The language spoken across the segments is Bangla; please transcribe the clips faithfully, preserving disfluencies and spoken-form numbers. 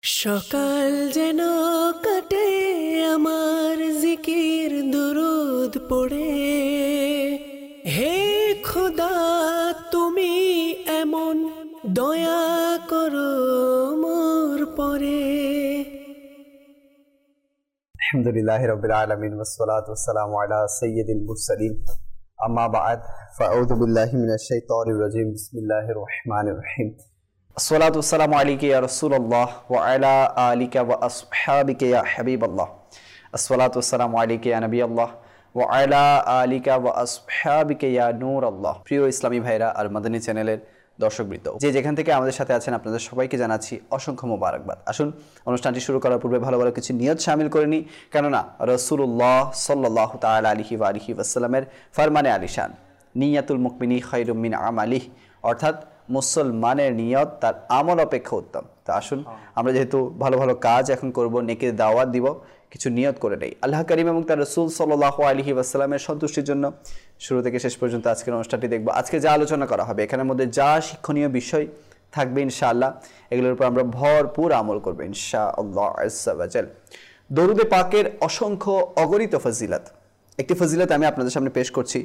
সকাল যেন কাটে আমার জিকির দুরুদ পড়ে, হে খোদা তুমি এমন দয়া করো মোর পরে। আলহামদুলিল্লাহি রাব্বিল আলামিন ওয়াসসালাতু ওয়াসসালামু আলা সাইয়্যিদিল মুরসালিন, আম্মা বা'দ, ফাআউযু বিল্লাহি মিনাশ শাইতানির রাজীম। বিসমিল্লাহির রহমানির রহিম। আসসালাতু ওয়াসসালামু আলাইকা ইয়া রাসূলুল্লাহ ওয়া আলা আলিকা ওয়া আসহাবিকা ইয়া হাবিবাল্লাহ। আসসালাতু ওয়াসসালামু আলাইকা ইয়া নবিয়াল্লাহ ওয়া আলা আলিকা ওয়া আসহাবিকা ইয়া নূরাল্লাহ। প্রিয় ইসলামী ভাইরা আর মাদানী চ্যানেলের দর্শকবৃন্দ, যে যেখান থেকে আমাদের সাথে আছেন, আপনাদের সবাইকে জানাচ্ছি অসংখ্য মোবারকবাদ। আসুন অনুষ্ঠানটি শুরু করার পূর্বে ভালো ভালো কিছু নিয়ত শামিল করে নিই, কেননা রাসূলুল্লাহ সাল্লাল্লাহু তাআলা আলাইহি ওয়া আলিহি ওয়াসাল্লামের ফরমানে আলিশান, নিয়াতুল মুমিনি খায়রুম মিন আমালিহি, অর্থাৎ মুসলমানের নিয়ত তার আমল অপেক্ষা উত্তম। তা আসুন আমরা যেহেতু ভালো ভালো কাজ এখন করব, নেকির দাওয়াত দিব, কিছু নিয়ত করে নেই আল্লাহ করিম এবং তার রাসূল সাল্লাল্লাহু আলাইহি ওয়াসাল্লামের সন্তুষ্টির জন্য। শুরু থেকে শেষ পর্যন্ত আজকের অনুষ্ঠানটি দেখব। আজকে যা আলোচনা করা হবে, এখানের মধ্যে যা শিক্ষণীয় বিষয় থাকবে ইনশাআল্লাহ, এগুলোর উপর আমরা ভরপুর আমল করব ইনশাআল্লাহ আজ্জা ওয়া জাল। দরুদে পাকের অসংখ্য অগণিত ফজিলত, একটি ফজিলত আমি আপনাদের সামনে পেশ করছি,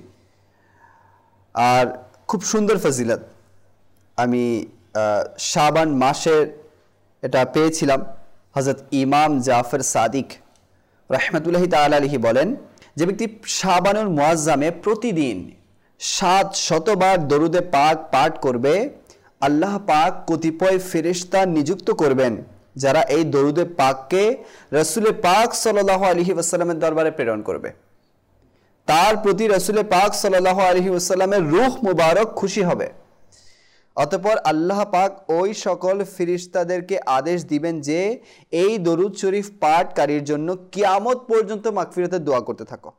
আর খুব সুন্দর ফজিলত। আমি শাবান মাসের এটা পেয়েছিলাম। হযরত ইমাম জাফর সাদিক রাহমাতুল্লাহি তাআলা আলাইহি বলেন, যে ব্যক্তি শাবানুল মুআজ্জামে প্রতিদিন সাত শতবার দরুদে পাক পাঠ করবে, আল্লাহ পাক কতিপয় ফেরেশতা নিযুক্ত করবেন যারা এই দরুদে পাককে রাসূল পাক সাল্লাল্লাহু আলাইহি ওয়াসাল্লামের দরবারে প্রেরণ করবে। তার প্রতি রাসূল পাক সাল্লাল্লাহু আলাইহি ওয়াসাল্লামের রূহ মুবারক খুশি হবে। অতঃপর আল্লাহ পাক ওই সকল ফেরেশতাদেরকে আদেশ দিবেন যে এই দরুদ শরীফ পাঠকারীর জন্য কিয়ামত পর্যন্ত মাগফিরাতের দোয়া করতে থাকো।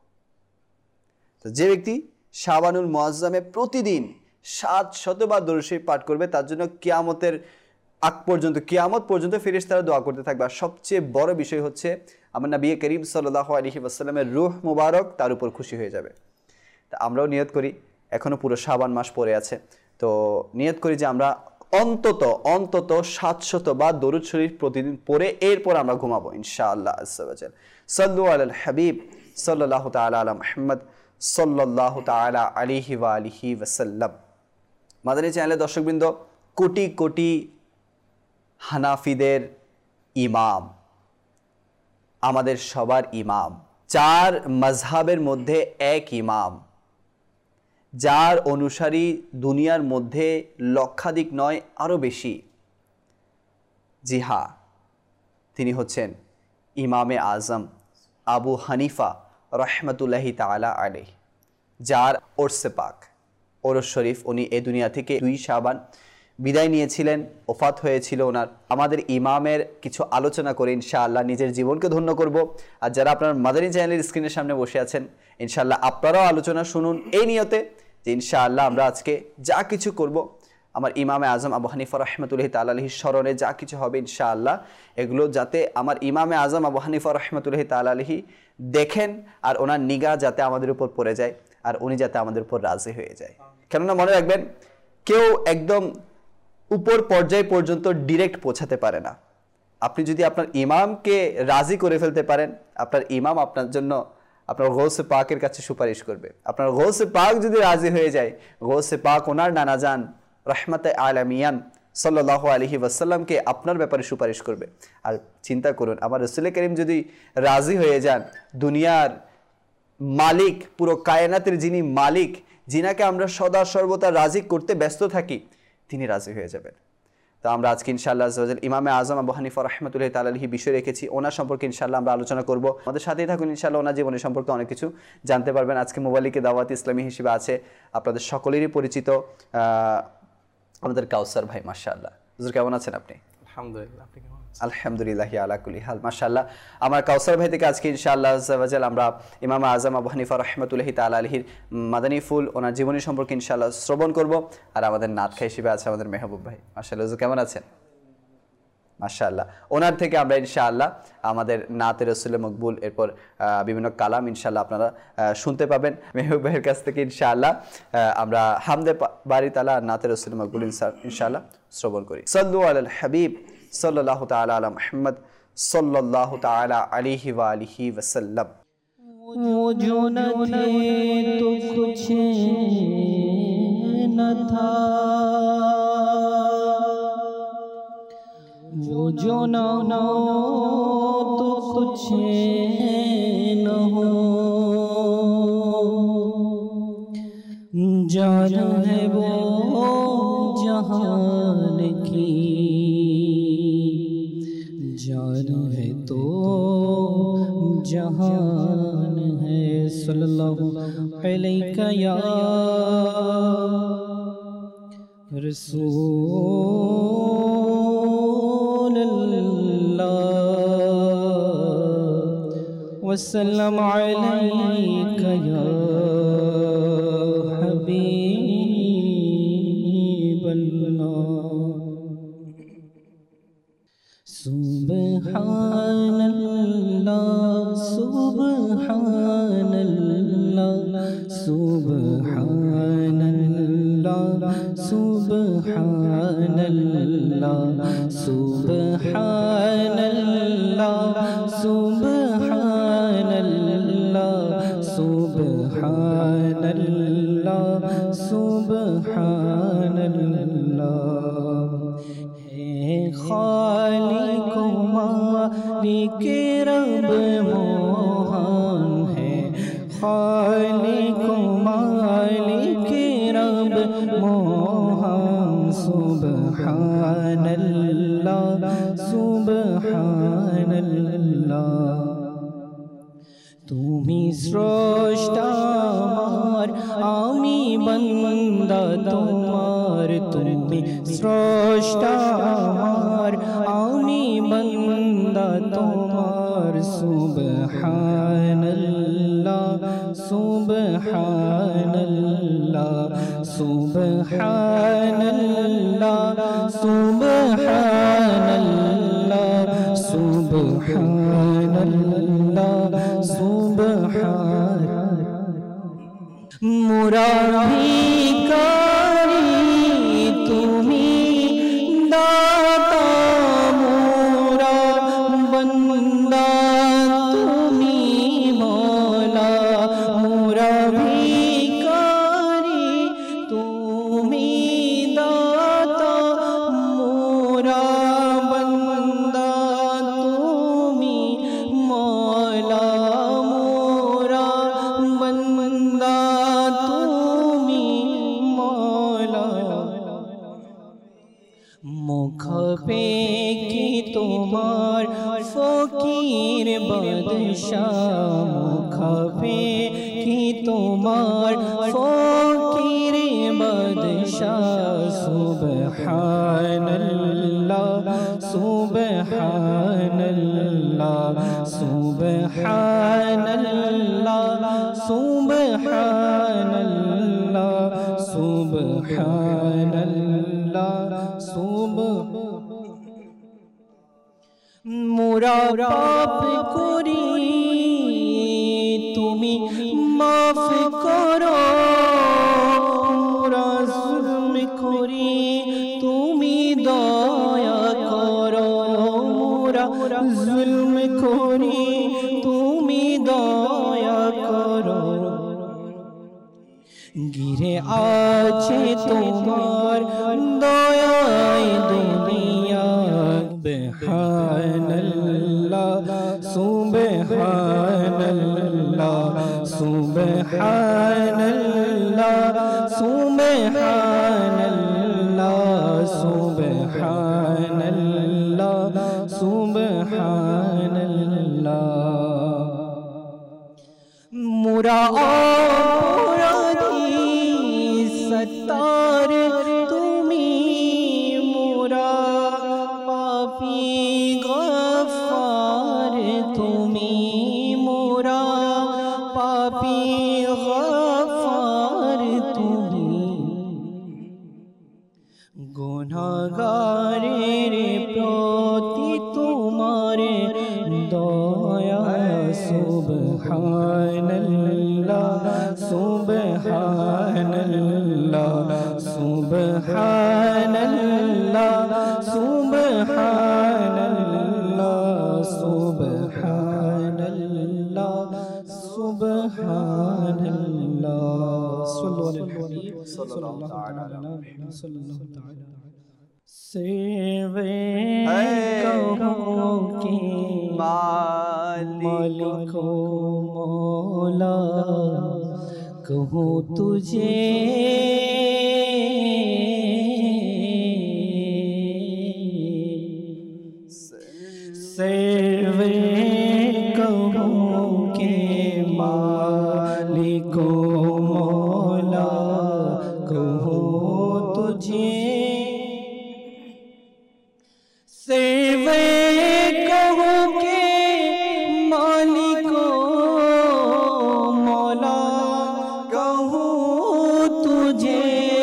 তো যে ব্যক্তি শাবানুল মুআজ্জামে প্রতিদিন সাত শতবার দরুদ শরীফ পাঠ করবে, তার জন্য কিয়ামতের আগ পর্যন্ত কিয়ামত পর্যন্ত ফেরেশতারা দোয়া করতে থাকবে। আর সবচেয়ে বড় বিষয় হচ্ছে আমার নবী করিম সাল্লাল্লাহু আলাইহি ওয়াসাল্লামের রূহ মুবারক তার উপর খুশি হয়ে যাবে। তা আমরাও নিয়ত করি, এখনো পুরো শাবান মাস পড়ে আছে, তো নিয়ত করি যে আমরা অন্তত অন্তত সাতশত বা দরুদ শরীফ প্রতিদিন পড়ে এরপর আমরা ঘুমাবো ইনশাআল্লাহ আজ্জা ওয়া জাল। সাল্লু আলাল হাবিব সাল্লাল্লাহু তাআলা আলা মুহাম্মদ সাল্লাল্লাহু তাআলা আলাইহি ওয়া আলিহি ওয়াসাল্লাম। মাদানী চ্যানেলের দর্শকবৃন্দ, কোটি কোটি হানাফিদের ইমাম, আমাদের সবার ইমাম, চার মাযহাবের মধ্যে এক ইমাম, যার অনুসারী দুনিয়ার মধ্যে লক্ষাধিক নয় আরও বেশি। জি হ্যাঁ, তিনি হচ্ছেন ইমামে আজম আবু হানিফা রহমতুল্লাহি তাআলা আলাইহি, যার ওরসে পাক ওরস শরীফ, উনি এ দুনিয়া থেকে দুই শাবান বিদায় নিয়েছিলেন, ওফাত হয়েছিল ওনার। আমাদের ইমামের কিছু আলোচনা করে ইনশাআল্লাহ নিজের জীবনকে ধন্য করব। আর যারা আপনার মাদানী চ্যানেলের স্ক্রিনের সামনে বসে আছেন, ইনশাআল্লাহ আপনারাও আলোচনা শুনুন এই নিয়তে যে ইনশাআল্লাহ আমরা আজকে যা কিছু করব, আমার ইমামে আজম আবু হানিফা রহমতুল্লাহি তাআলা আলাইহির স্মরণে যা কিছু হবে ইনশাআল্লাহ, এগুলো যাতে আমার ইমামে আজম আবু হানিফা রহমতুল্লাহি তাআলা আলাইহি দেখেন, আর ওনার নিগাহ যাতে আমাদের উপর পড়ে যায়, আর উনি যাতে আমাদের উপর রাজি হয়ে যায়। কেননা মনে রাখবেন, কেউ একদম উপর পর্যায় পর্যন্ত ডিরেক্ট পৌঁছাতে পারে না। আপনি যদি আপনার ইমামকে রাজি করে ফেলতে পারেন, আপনার ইমাম আপনার জন্য আপনার গৌসে পাকের কাছে সুপারিশ করবে। আপনার গৌসে পাক যদি রাজি হয়ে যায়, গৌসে পাক ওনার নানাজান রহমতে আলামিয়ান সাল্লাল্লাহু আলাইহি ওয়াসাল্লামকে আপনার ব্যাপারে সুপারিশ করবে। আর চিন্তা করুন, আমার রাসূল করিম যদি রাজি হয়ে যান, দুনিয়ার মালিক, পুরো কায়নাতের যিনি মালিক, যিনাকে আমরা সদা সর্বদা রাজি করতে ব্যস্ত থাকি, তিনি রাজি হয়ে যাবেন। তো আমরা আজকে ইনশাআল্লাহ আজ্জা ওয়া জাল ইমামে আজম আবু হানিফা রহমতুল্লাহি তাআলা আলাইহি বিষয় রেখেছি, ওনার সম্পর্কে ইনশাআল্লাহ আমরা আলোচনা করব। আমাদের সাথেই থাকুন, ইনশাআল্লাহ ওনার জীবনের সম্পর্কে অনেক কিছু জানতে পারবেন। আজকে মোবালিকে দাওয়াত ইসলামী হিসেবে আছে আপনাদের সকলেরই পরিচিত আমাদের কাউসার ভাই। মাশাআল্লাহ, হুজুর কেমন আছেন আপনি? আলহামদুলিল্লাহ, আপনি কেমন আছেন? আলহামদুলিল্লাহি আলা কুল্লি হাল। মাশাআল্লাহ, আমার কাউসার ভাই থেকে আজকে ইনশাআল্লাহ আজ্জা ওয়া জাল আমরা ইমাম আজম আবু হানিফা রহমতুল্লাহি তাআলা আলাইহির মাদানী ফুল, ওনার জীবনী সম্পর্কে ইনশাআল্লাহ শ্রবণ করব। আর আমাদের নাতখা হিসেবে আছে আমাদের মেহবুব ভাই। মাশাআল্লাহ, হুজুর কেমন আছেন? মাশাআল্লাহ, ওনার থেকে আমরা ইনশাআল্লাহ আমাদের নাতে রসুল মকবুল, এরপর বিভিন্ন কালাম ইনশাআল্লাহ আপনারা শুনতে পাবেন মেহবুব ভাইয়ের কাছ থেকে। ইনশাআল্লাহ আমরা হামদে বারি তাআলা নাতে রসুল মকবুল ইনশাআল্লাহ শ্রবণ করি। সাল্লু আলাল হাবিব सल्लल्लाहु ताला अला मुहम्मद सल्लल्लाहु ताला अलैहि व आलिहि वसल्लम। वो जो न थे तो कुछ न था, वो जो न हो तो कुछ न हो, जान है वो जहान की, जान है तो जहान है। सल्लल्लाहु अलैका या रसूल अल्लाह वसल्लम अलैका या हबीब अल्लाह। सुब्हानल्लाह सुब्हानल्लाह सुब्हानल्लाह सुब्हानल्लाह सुब्हानल्लाह सुब्हानल्लाह सुब्हानल्लाह सुब्हानल्लाह। है खालिक मालिक रब मोहन है, खालिक मालिक रब मोहन। सुब्हानल्लाह सुब्हानल्लाह। তুমি স্রষ্টা আমার আমি বান্দা তোমার, তুমি স্রষ্টা আমার আমি বান্দা তোমার। সুবহানাল্লাহ সুবহানাল্লাহ সুবহানাল্লাহ সুবহানাল্লাহ সুবহানাল্লাহ সুবহান। মোরা ভিখারি তুমি দাতা, মোরা বন্দা তুমি মওলা। মোরা ভিখারি তুমি দাতা, মোরা বন্দা তুমি মওলা। মোরা বন্দা তুমি মওলা। মুখ পে কি তোমার ফকির বাদশাহ, মুখ পে কি তোমার ফকির বাদশাহ। সুবহানাল্লাহ সুবহানাল্লাহ সুবহানাল্লাহ সুবহানাল্লাহ সুবহানাল্লাহ সুবহান। মোরা পাপ করি তুমি মাফ করো, মোরা জুলম করি তুমি দয়া করো। মোরা জুলম করি তুমি দয়া করো। ঘিরে আছে তোমার দয়ায় দুনিয়া। সুবহানাল্লাহ সুবহানাল্লাহ সুবহানাল্লাহ সুবহানাল্লাহ সুবহানাল্লাহ। মোরা অপরাধী সত্তার তুমি, মোরা পাপী গফফার তুমি, মোরা পাপী গফফার তুমি। গুনাহগারের প্রতি তোমার দয়া। সুবহানাল্লাহ সুবহানাল্লাহ সুবহানাল্লাহ সুবহান। सल्लल्लाहु अलैहि वसल्लम। सर्वे कहो के मालिक मौला कहूँ तुझे सर्वे कहो के मालिक मौला कहूँ तुझे सर्वे कहो के मालिको मौला कहूँ तुझे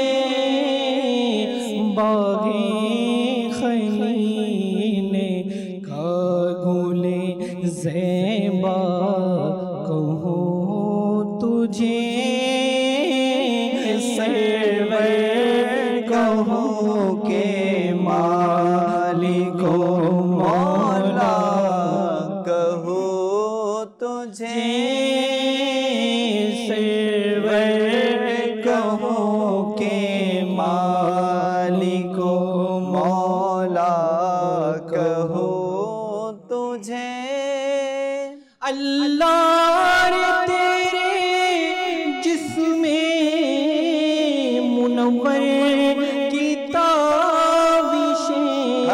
बागे खलीने का गुले ज़ेबा कहूँ तुझे सर्वे कहो के मालिको मौला कहूँ तुझे सर्वे कहो के मालिको मौला कहूँ तुझे अल्लाह तेरे जिसमें मुनव्वर की ताबिशें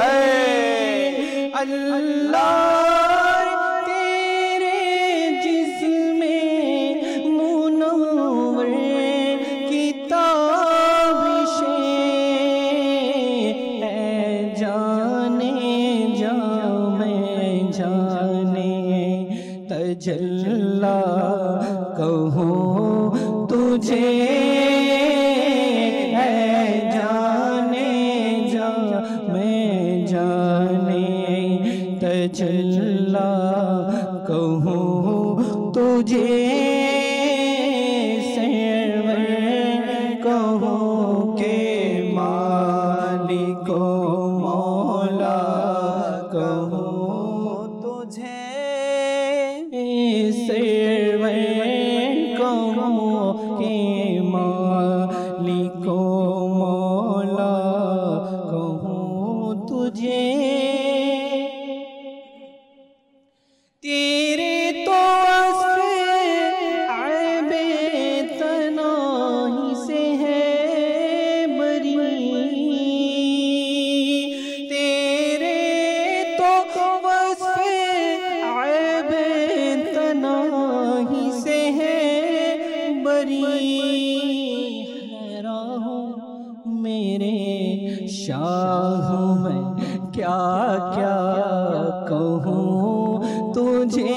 अल्लाह तेरे जिसमें मुनव्वर की ताबिशें है जाने जा मैं जाने तजल्ला कहूँ तुझे है जाने जा मैं जाने तजल्ला कहूँ तुझे सर्वर कहूँ के मालिको मौला कहूँ तुझे सर्वर कहूँ के मालिको मौला कहूँ तुझे तेरे तो ऐबे तनाही से है बरी तेरे तो ऐबे तनाही से है बरी हैरान हूँ मेरे शाह मैं क्या क्या कहूँ तुझे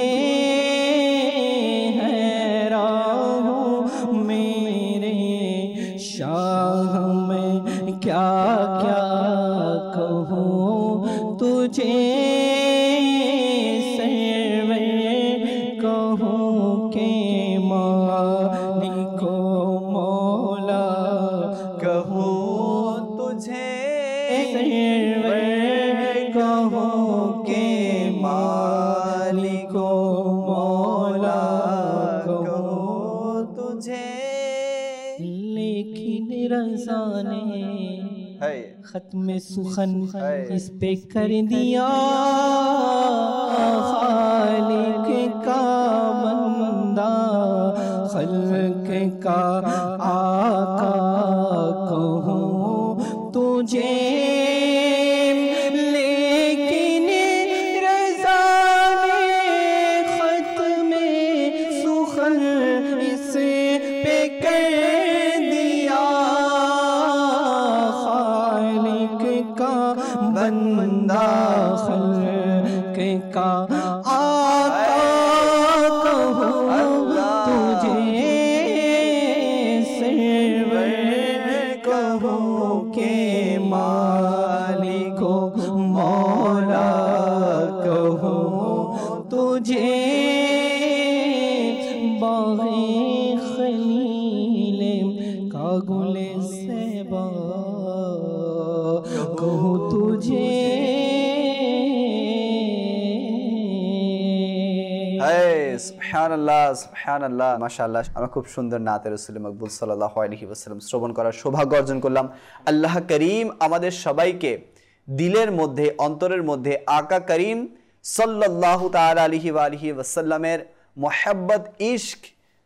हैरान हूँ मेरे शाह मैं क्या क्या कहूँ तुझे सर्वे कहूँ के मालिको मौला कहूँ तुझे सर्वे कहूँ के मालिको मौला कहूँ तुझे लेकिन रज़ा ने खत्म सुखन इस पे कर दिया खालिक का बंदा खल्क का आका कहूँ तुझे लेकिन रज़ा ने खत्म सुखन इस पे कर दिया खालिक का बंदा खल्क का आका कहूँ तुझे सर्वर कहूँ के मालिको मौला कहूँ तुझे बाग़े खलील का गुले ज़ेबा कहूँ तुझे হায় সুবহানাল্লাহ সুবহানাল্লাহ মাশাআল্লাহ। আমরা খুব সুন্দর নাতে রাসূল মকবুল সাল্লাল্লাহু আলাইহি ওয়াসাল্লাম শ্রবণ করার সৌভাগ্য অর্জন করলাম। আল্লাহ করিম আমাদের সবাইকে দিলের মধ্যে অন্তরের মধ্যে আকা করিম সাল্লাল্লাহু তাআলা আলাইহি ওয়া আলিহি ওয়াসাল্লামের মুহাব্বত ইশক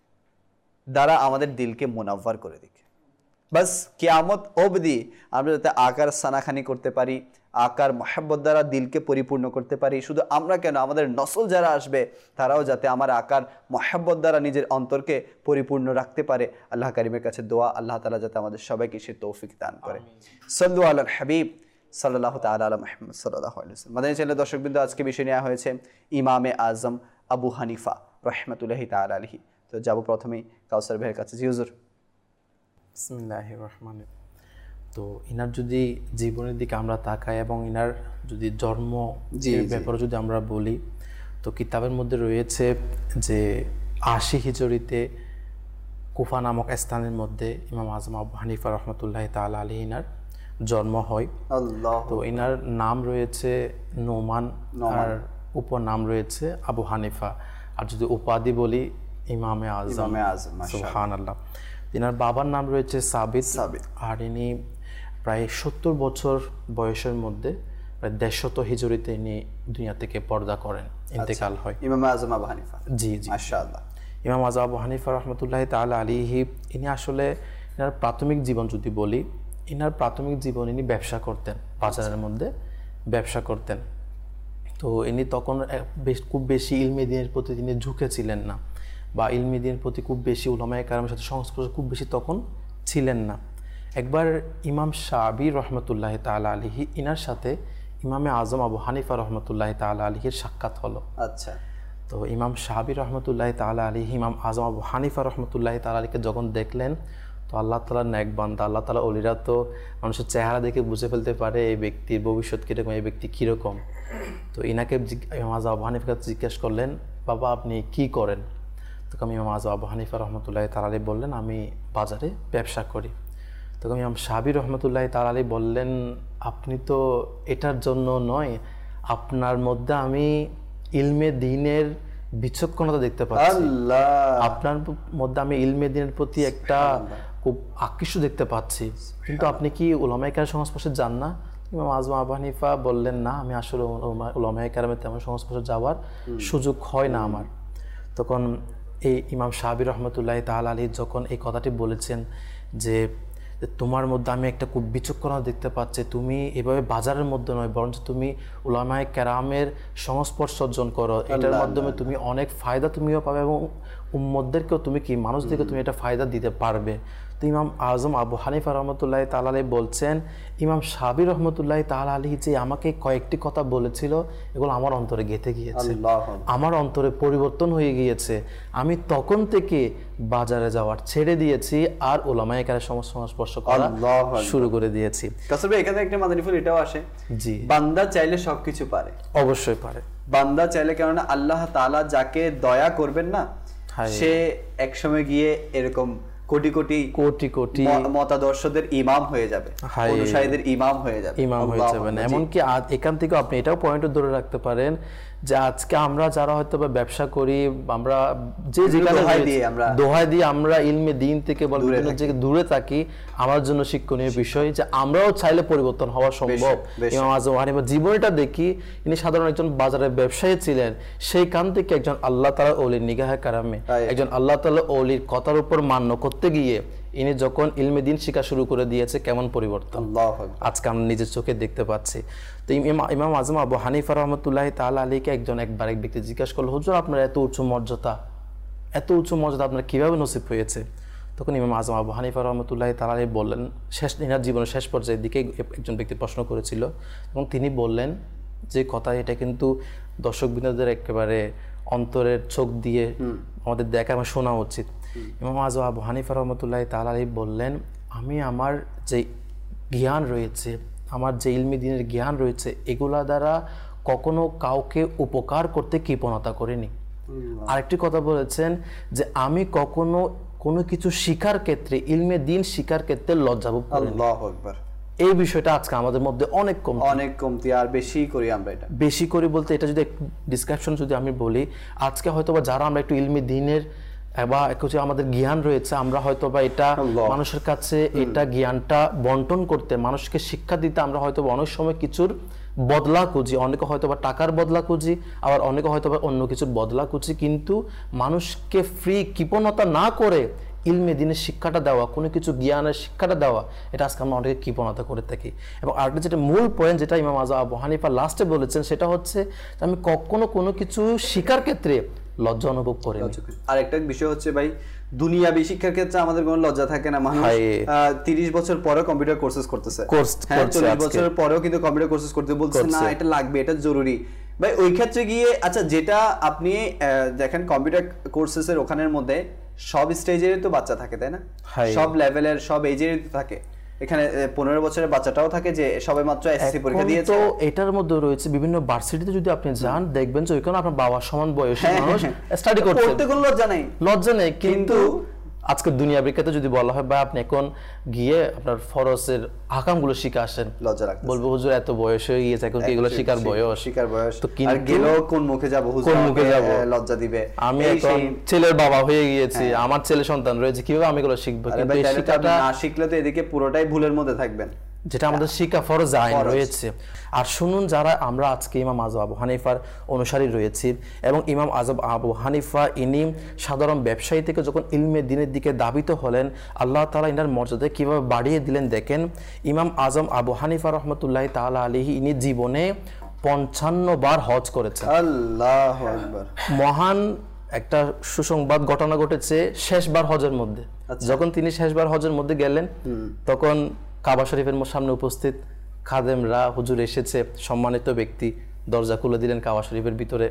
দ্বারা আমাদের দিলকে মুনাওয়ার করে দিক। বাস কিয়ামত অবধি আমরা যাতে আকার সানাখানি করতে পারি, আকার মহাব্বত দ্বারা দিলকে পরিপূর্ণ করতে পারি। শুধু আমরা কেন, আমাদের নসল যারা আসবে তারাও যাতে আমার আকার মহাব্বত দ্বারা নিজের অন্তরকে পরিপূর্ণ রাখতে পারে। আল্লাহ কারিমের কাছে দোয়া, আল্লাহ তাআলা যাতে আমাদের সবাইকে সে তৌফিক দান করে। সাল্লু আলাল হাবিব সাল্লাল্লাহু তাআলা আলা মুহাম্মদ সাল্লাল্লাহু আলাইহি ওয়াসাল্লাম। মাদানী চ্যানেলের দর্শকবৃন্দ, আজকে বিষয় নেওয়া হয়েছে ইমামে আজম আবু হানিফা রাহমাতুল্লাহি তাআলা আলাইহি। তো যাব প্রথমেই কাউসার ভাইয়ের কাছে। জি হুজুর। বিসমিল্লাহির রহমানির। তো ইনার যদি জীবনের দিকে আমরা তাকাই এবং ইনার যদি জন্ম ব্যাপারে যদি আমরা বলি, তো কিতাবের মধ্যে রয়েছে যে আশি হিজরিতে কুফা নামক স্থানের মধ্যে ইমাম আজম আবু হানিফা রহমতুল্লাহ তাআলা আলাইহি ইনার জন্ম হয়। তো ইনার নাম রয়েছে নোমান, আর উপনাম রয়েছে আবু হানিফা, আর যদি উপাধি বলি ইমামে আজম। সুবহানাল্লাহ। ইনার বাবার নাম রয়েছে সাবিত, আর ইনি প্রায় সত্তর বছর বয়সের মধ্যে প্রায় দেড়শত হিজরিতে ইনি দুনিয়া থেকে পর্দা করেন, ইন্তেকাল হয়। ইমাম আজম আবু হানিফা, জি জি মাশাআল্লাহ। ইমাম আজম আবু হানিফা রহমতুল্লাহ তাআলা আলাইহি, ইনি আসলে ইনার প্রাথমিক জীবন যদি বলি, ইনার প্রাথমিক জীবন ইনি ব্যবসা করতেন, বাজারের মধ্যে ব্যবসা করতেন। তো ইনি তখন বেশ খুব বেশি ইলমে দ্বীনের প্রতি তিনি ঝুঁকেছিলেন না, বা ইলমে দ্বীনের প্রতি খুব বেশি উলামায়ে কেরামের সাথে সংস্পর্শ খুব বেশি তখন ছিলেন না। একবার ইমাম শাবি রহমতুল্লাহ তাআলা আলাইহি ইনার সাথে ইমামে আজম আবু হানিফা রহমতুল্লাহ তাআলা আলাইহির সাক্ষাৎ হলো। আচ্ছা। তো ইমাম শাবি রহমতুল্লাহ তাআলা আলাইহি ইমাম আজম আবু হানিফা রহমতুল্লাহ তাআলা আলাইহিকে যখন দেখলেন, তো আল্লাহ তাআলার নেক বান্দা, আল্লাহ তাআলা ওলিরা তো মানুষের চেহারা দেখে বুঝে ফেলতে পারে এই ব্যক্তির ভবিষ্যৎ কীরকম, এই ব্যক্তি কীরকম। তো ইনাকে ইমাম আজম আবু হানিফাকে জিজ্ঞেস করলেন, বাবা আপনি কি করেন? তখন ইমাম আজম আবু হানিফা রহমতুল্লাহ তাআলা আলাইহি বললেন, আমি বাজারে ব্যবসা করি। তখন ইমাম শাবি রহমতুল্লাহ তাআলা আলাইহি বললেন, আপনি তো এটার জন্য নয়, আপনার মধ্যে আমি ইলমে দ্বীনের বিচক্ষণতা দেখতে পাচ্ছি, আপনার মধ্যে আমি ইলমে দ্বীনের প্রতি একটা খুব আকৃষ্ট দেখতে পাচ্ছি, কিন্তু আপনি কি উলামায়ে কেরামের সংস্পর্শে যান না? ইমাম আজম আবু হানিফা বললেন, না, আমি আসলে উলামায়ে কেরামের তেমন সংস্পর্শে যাওয়ার সুযোগ হয় না আমার। তখন এই ইমাম শাবি রহমতুল্লাহ তাআলা আলাইহি যখন এই কথাটি বলেছেন যে তোমার মধ্যে আমি একটা খুব বিচক্ষণতা দেখতে পাচ্ছি, তুমি এভাবে বাজারের মধ্যে নয়, বরঞ্চ তুমি উলামায়ে কেরামের সংস্পর্শ অর্জন করো, এটার মাধ্যমে তুমি অনেক ফায়দা তুমিও পাবে এবং উম্মতদেরকেও তুমি কি মানুষদেরকে তুমি এটা ফায়দা দিতে পারবে। তো ইমাম আজম আবু হানিফা রহমতুল্লাহ তাআলা আলাইহি বলছেন, ইমাম শাবি রহমতুল্লাহ তাআলা আলাইহি যে আমাকে কয়েকটি কথা বলেছিল, এগুলো আমার অন্তরে গেঁথে গিয়েছে, আমার অন্তরে পরিবর্তন হয়ে গিয়েছে। আমি তখন থেকে বাজারে যাওয়ার ছেড়ে দিয়েছি আর উলামায়ে কেরামের সংস্পর্শ করা শুরু করে দিয়েছি। কাসর ভাই, এখানে একটা মাদানী ফুল এটাও আসে, জি, বান্দা চাইলে সবকিছু পারে, অবশ্যই পারে। বান্দা চাইলে, কেননা আল্লাহ তাআলা যাকে দয়া করবেন না, সে একসময় গিয়ে এরকম কোটি কোটি কোটি কোটি মতাদর্শদের ইমাম হয়ে যাবে, অনুসারীদের ইমাম হয়ে যাবে, ইমাম হয়ে যাবেন। এমনকি এখান থেকে আপনি এটাও পয়েন্ট ধরে রাখতে পারেন যে আজকে আমরা যারা হয়তো বা ব্যবসা করি, আমরা যে যেখানে দোহাই দিয়ে আমরা ইলমে দ্বীন থেকে বা বিভিন্ন জায়গায় দূরে থাকি, আমার জন্য শিক্ষণীয় বিষয় যে আমরাও চাইলে পরিবর্তন হওয়া সম্ভব। ইমাম আজম হানিফার জীবনটা দেখি, ইনি সাধারণ একজন বাজারের ব্যবসায়ী ছিলেন, সেইখান থেকে একজন আল্লাহ তাআলার ওলির নিগাহে কারামে একজন আল্লাহ তাআলার ওলির কথার উপর মান্য করতে গিয়ে ইনি যখন ইলমে দ্বীন শিক্ষা শুরু করে দিয়েছে, কেমন পরিবর্তন আজকে আমরা নিজের চোখে দেখতে পাচ্ছি। তো ইমাম আজম আবু হানিফা রহমতুল্লাহ তাআলা আলাইহিকে একজন একবার এক ব্যক্তি জিজ্ঞাসা করলো, হুজুর আপনার এত উচ্চ মর্যাদা, এত উচ্চ মর্যাদা আপনার কিভাবে নসিব হয়েছে? তখন ইমাম আজম আবু হানিফা রহমতুল্লাহ তাআলা আলাইহি বললেন, শেষ ইনার জীবনের শেষ পর্যায়ের দিকে একজন ব্যক্তি প্রশ্ন করেছিল এবং তিনি বললেন যে কথা, এটা কিন্তু দর্শকবৃন্দদের একেবারে অন্তরের চোখ দিয়ে আমাদের দেখা এবং শোনা উচিত। ইমাম আজম আবু হানিফা রহমতুল্লাহ তাআলা আলাইহি বললেন, আমি আমার যে জ্ঞান রয়েছে, আমার যে ইলমি দ্বীনের জ্ঞান রয়েছে, এগুলা দ্বারা কখনো কাউকে উপকার করতে কৃপণতা করিনি। আরেকটি কথা বলেছেন যে আমি কখনো কোনো কিছু শিখার ক্ষেত্রে, ইলমে দ্বীন শিখার ক্ষেত্রে লজ্জাবোধ করিনি। আল্লাহু আকবার। এই বিষয়টা আজকে আমাদের মধ্যে অনেক কম, অনেক কমতি, আর বেশি করি আমরা এটা। বেশি করি বলতে এটা যদি ডিসক্রিপশন যদি আমি বলি, আজকে হয়তো বা যারা আমরা একটু ইলমি দ্বীনের বা কিছু আমাদের জ্ঞান রয়েছে, আমরা হয়তো বা এটা মানুষের কাছে এটা জ্ঞানটা বন্টন করতে, মানুষকে শিক্ষা দিতে আমরা হয়তো অনেক সময় কিছুর বদলা খুঁজি, অনেকে হয়তো বা টাকার বদলা খুঁজি, আবার অনেকে হয়তো বা অন্য কিছুর বদলা খুঁজি, কিন্তু মানুষকে ফ্রি কৃপণতা না করে ইলমে দ্বীনের শিক্ষাটা দেওয়া, কোনো কিছু জ্ঞানের শিক্ষাটা দেওয়া, এটা আজকে আমরা অনেকে কৃপণতা করে থাকি। এবং আরেকটা যেটা মূল পয়েন্ট যেটা ইমাম আযম আবু হানিফা লাস্টে বলেছেন, সেটা হচ্ছে আমি কখনো কোনো কিছু শিকার ক্ষেত্রে লজ্জা অনুভব করি। আরেকটা বিষয় হচ্ছে ভাই, দুনিয়াবি শিক্ষার ক্ষেত্রে আমাদের কোনো লজ্জা থাকে না। মানুষ তিরিশ বছর পরেও কম্পিউটার কোর্সেস করতেছে, চল্লিশ বছরের পরেও কিন্তু কম্পিউটার কোর্সেস করতে বলছে না এটা লাগবে, এটা জরুরি। ভাই ওই ক্ষেত্রে গিয়ে আচ্ছা, যেটা আপনি দেখেন কম্পিউটার কোর্সেসের ওখানের মধ্যে সব স্টেজেরই তো বাচ্চা থাকে, তাই না? সব লেভেলের সব এজেরই তো থাকে। এখানে পনেরো বছরের বাচ্চাটাও থাকে যে সবে মাত্র এসএসসি পরীক্ষা দিয়েছে। তো এটার মধ্যে রয়েছে বিভিন্ন ভার্সিটিতে যদি আপনি যান দেখবেন যে ওইখানে আপনার বাবার সমান বয়সী মানুষ স্টাডি করছে, করতে কোনো লজ্জা নাই, লজ্জা নেই। কিন্তু আজকে দুনিয়া বিখ্যাত যদি বলা হয় বা আপনি এখন গিয়ে আপনার ফরজের আহকামগুলো শিখে আসেন, লজ্জা লাগবে, বলবো হুজুর এত বয়স হয়ে গিয়েছে এখন কি এগুলো শিকার বয়স, শিকার বয়স। তো আর গেলেও কোন মুখে যাব, হুজুর কোন মুখে যাব, লজ্জা দিবে। আমি এখন ছেলের বাবা হয়ে গিয়েছি, আমার ছেলে সন্তান রয়েছে, কিভাবে আমি এগুলো শিখবো? কিন্তু এই শিক্ষাটা না শিখলে তো এদিকে পুরোটাই ভুলের মধ্যে থাকবেন, যেটা আমাদের শিক্ষা ফরজ আইন রয়েছে। আর শুনুন, যারা আমরা আজকে ইমাম আযম আবু হানিফার অনুসারী রয়েছি, এবং ইমাম আযম আবু হানিফা ইনি সাধারণ ব্যবসায়ী থেকে যখন ইলমে দ্বীনের দিকে ধাবিত হলেন, আল্লাহ তাআলা ইনার মর্যাদা কিভাবে বাড়িয়ে দিলেন দেখেন। ইমাম আযম আবু হানিফা রহমতুল্লাহ তাআলা আলাইহি ইনি জীবনে পঞ্চান্ন বার হজ করেছেন। আল্লাহু আকবার। মহান একটা সুসংবাদ ঘটনা ঘটেছে শেষবার হজের মধ্যে। যখন তিনি শেষবার হজের মধ্যে গেলেন, তখন কাবা শরীফের সামনে উপস্থিত খাদেমরা, হুজুর এসেছে, সম্মানিত ব্যক্তি, দরজা খুলে দিলেন, কাবা শরীফের ভিতরে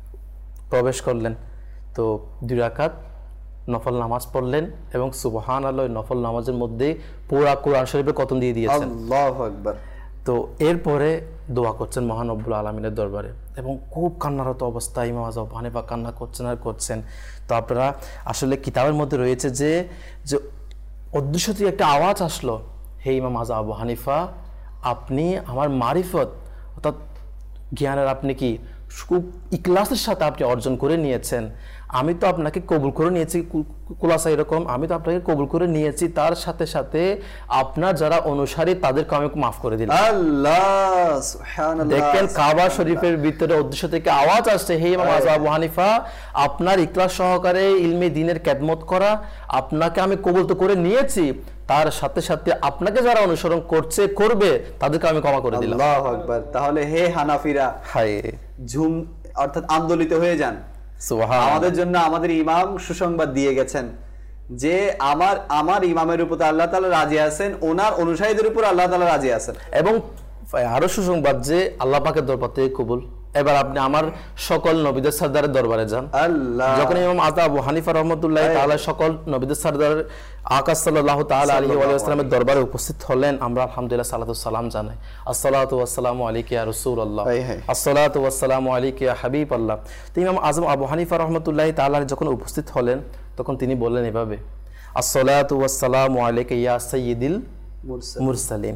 প্রবেশ করলেন। তো দুই রাকাত নফল নামাজ পড়লেন এবং সুবহানাল্লাহ নফল নামাজের মধ্যে পুরা কোরআন শরীফের খতম দিয়ে দিয়েছেন। আল্লাহু আকবার। তো এরপরে দোয়া করছেন মহান রব্বুল আলামিনের দরবারে, এবং খুব কান্নারত অবস্থায় ইমাম আযম আবু হানিফা কান্না করছেন আর করছেন। তো আপনারা আসলে কিতাবের মধ্যে রয়েছে যে যে অদৃশ্য থেকে একটা আওয়াজ আসলো, হে ইমাম আযম আবু হানিফা, আপনি আমার মারিফত অর্থাৎ জ্ঞানের আপনি কি খুব ইখলাসের সাথে আপনি অর্জন করে নিয়েছেন, আমি তো আপনাকে কবুল করে নিয়েছি, কুলাসা এরকম, আমি তো আপনাকে কবুল করে নিয়েছি, তার সাথে সাথে আপনার যারা অনুসারী তাদেরকে আমি মাফ করে দিলাম। আল্লাহ সুবহানাল্লাহ। দেখেন কাবা শরীফের ভিতরে উদ্দেশ্য থেকে আওয়াজ আসছে, হে ইমাম আযম আবু হানিফা, আপনার ইখলাস সহকারে ইলমে দ্বীনের খেদমত করা, আপনাকে আমি কবুল তো করে নিয়েছি, তার সাথে সাথে আপনাকে যারা অনুসরণ করছে করবে তাদেরকে আমি ক্ষমা করে দিলাম। আল্লাহু আকবার। তাহলে হে হানাফিরা, হায় ঝুম অর্থাৎ আন্দোলিত হয়ে যান। সুবহানাল্লাহ। আমাদের জন্য আমাদের ইমাম সুসংবাদ দিয়ে গেছেন যে আমার আমার ইমামের উপর আল্লাহ তাআলা রাজি আছেন, ওনার অনুসারীদের উপর আল্লাহ তাআলা রাজি আছেন। এবং আরো সুসংবাদ যে আল্লাহ পাকের দরবার থেকে কবুল। এবার আপনি আমার সকল নবীদের সরদারের দরবারে যান। আল্লাহ। যখন ইমাম আযম আবু হানিফা রাহমাতুল্লাহি তাআলা সকল নবীদের সরদার আকা সাল্লাল্লাহু তাআলা আলাইহি ওয়া সাল্লামের দরবারে উপস্থিত হলেন, আমরা আলহামদুলিল্লাহ সালাতু সালাম জানাই, আসসালাতু ওয়াসসালামু আলাইকা ইয়া রাসূলুল্লাহ, আসসালাতু ওয়াসসালামু আলাইকা ইয়া হাবিবাল্লাহ। তো ইমাম আযম আবু হানিফা রাহমাতুল্লাহি তাআলা যখন উপস্থিত হলেন, তখন তিনি বললেন এভাবে, আসসালাতু ওয়াসসালামু আলাইকা ইয়া সাইয়্যিদুল মুরসালিন।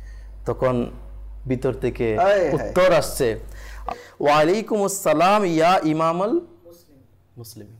তখন ভিতর থেকে উত্তর আসছে, ওয়ালাইকুম আসসালাম ইয়া ইমামাল মুসলিমিন।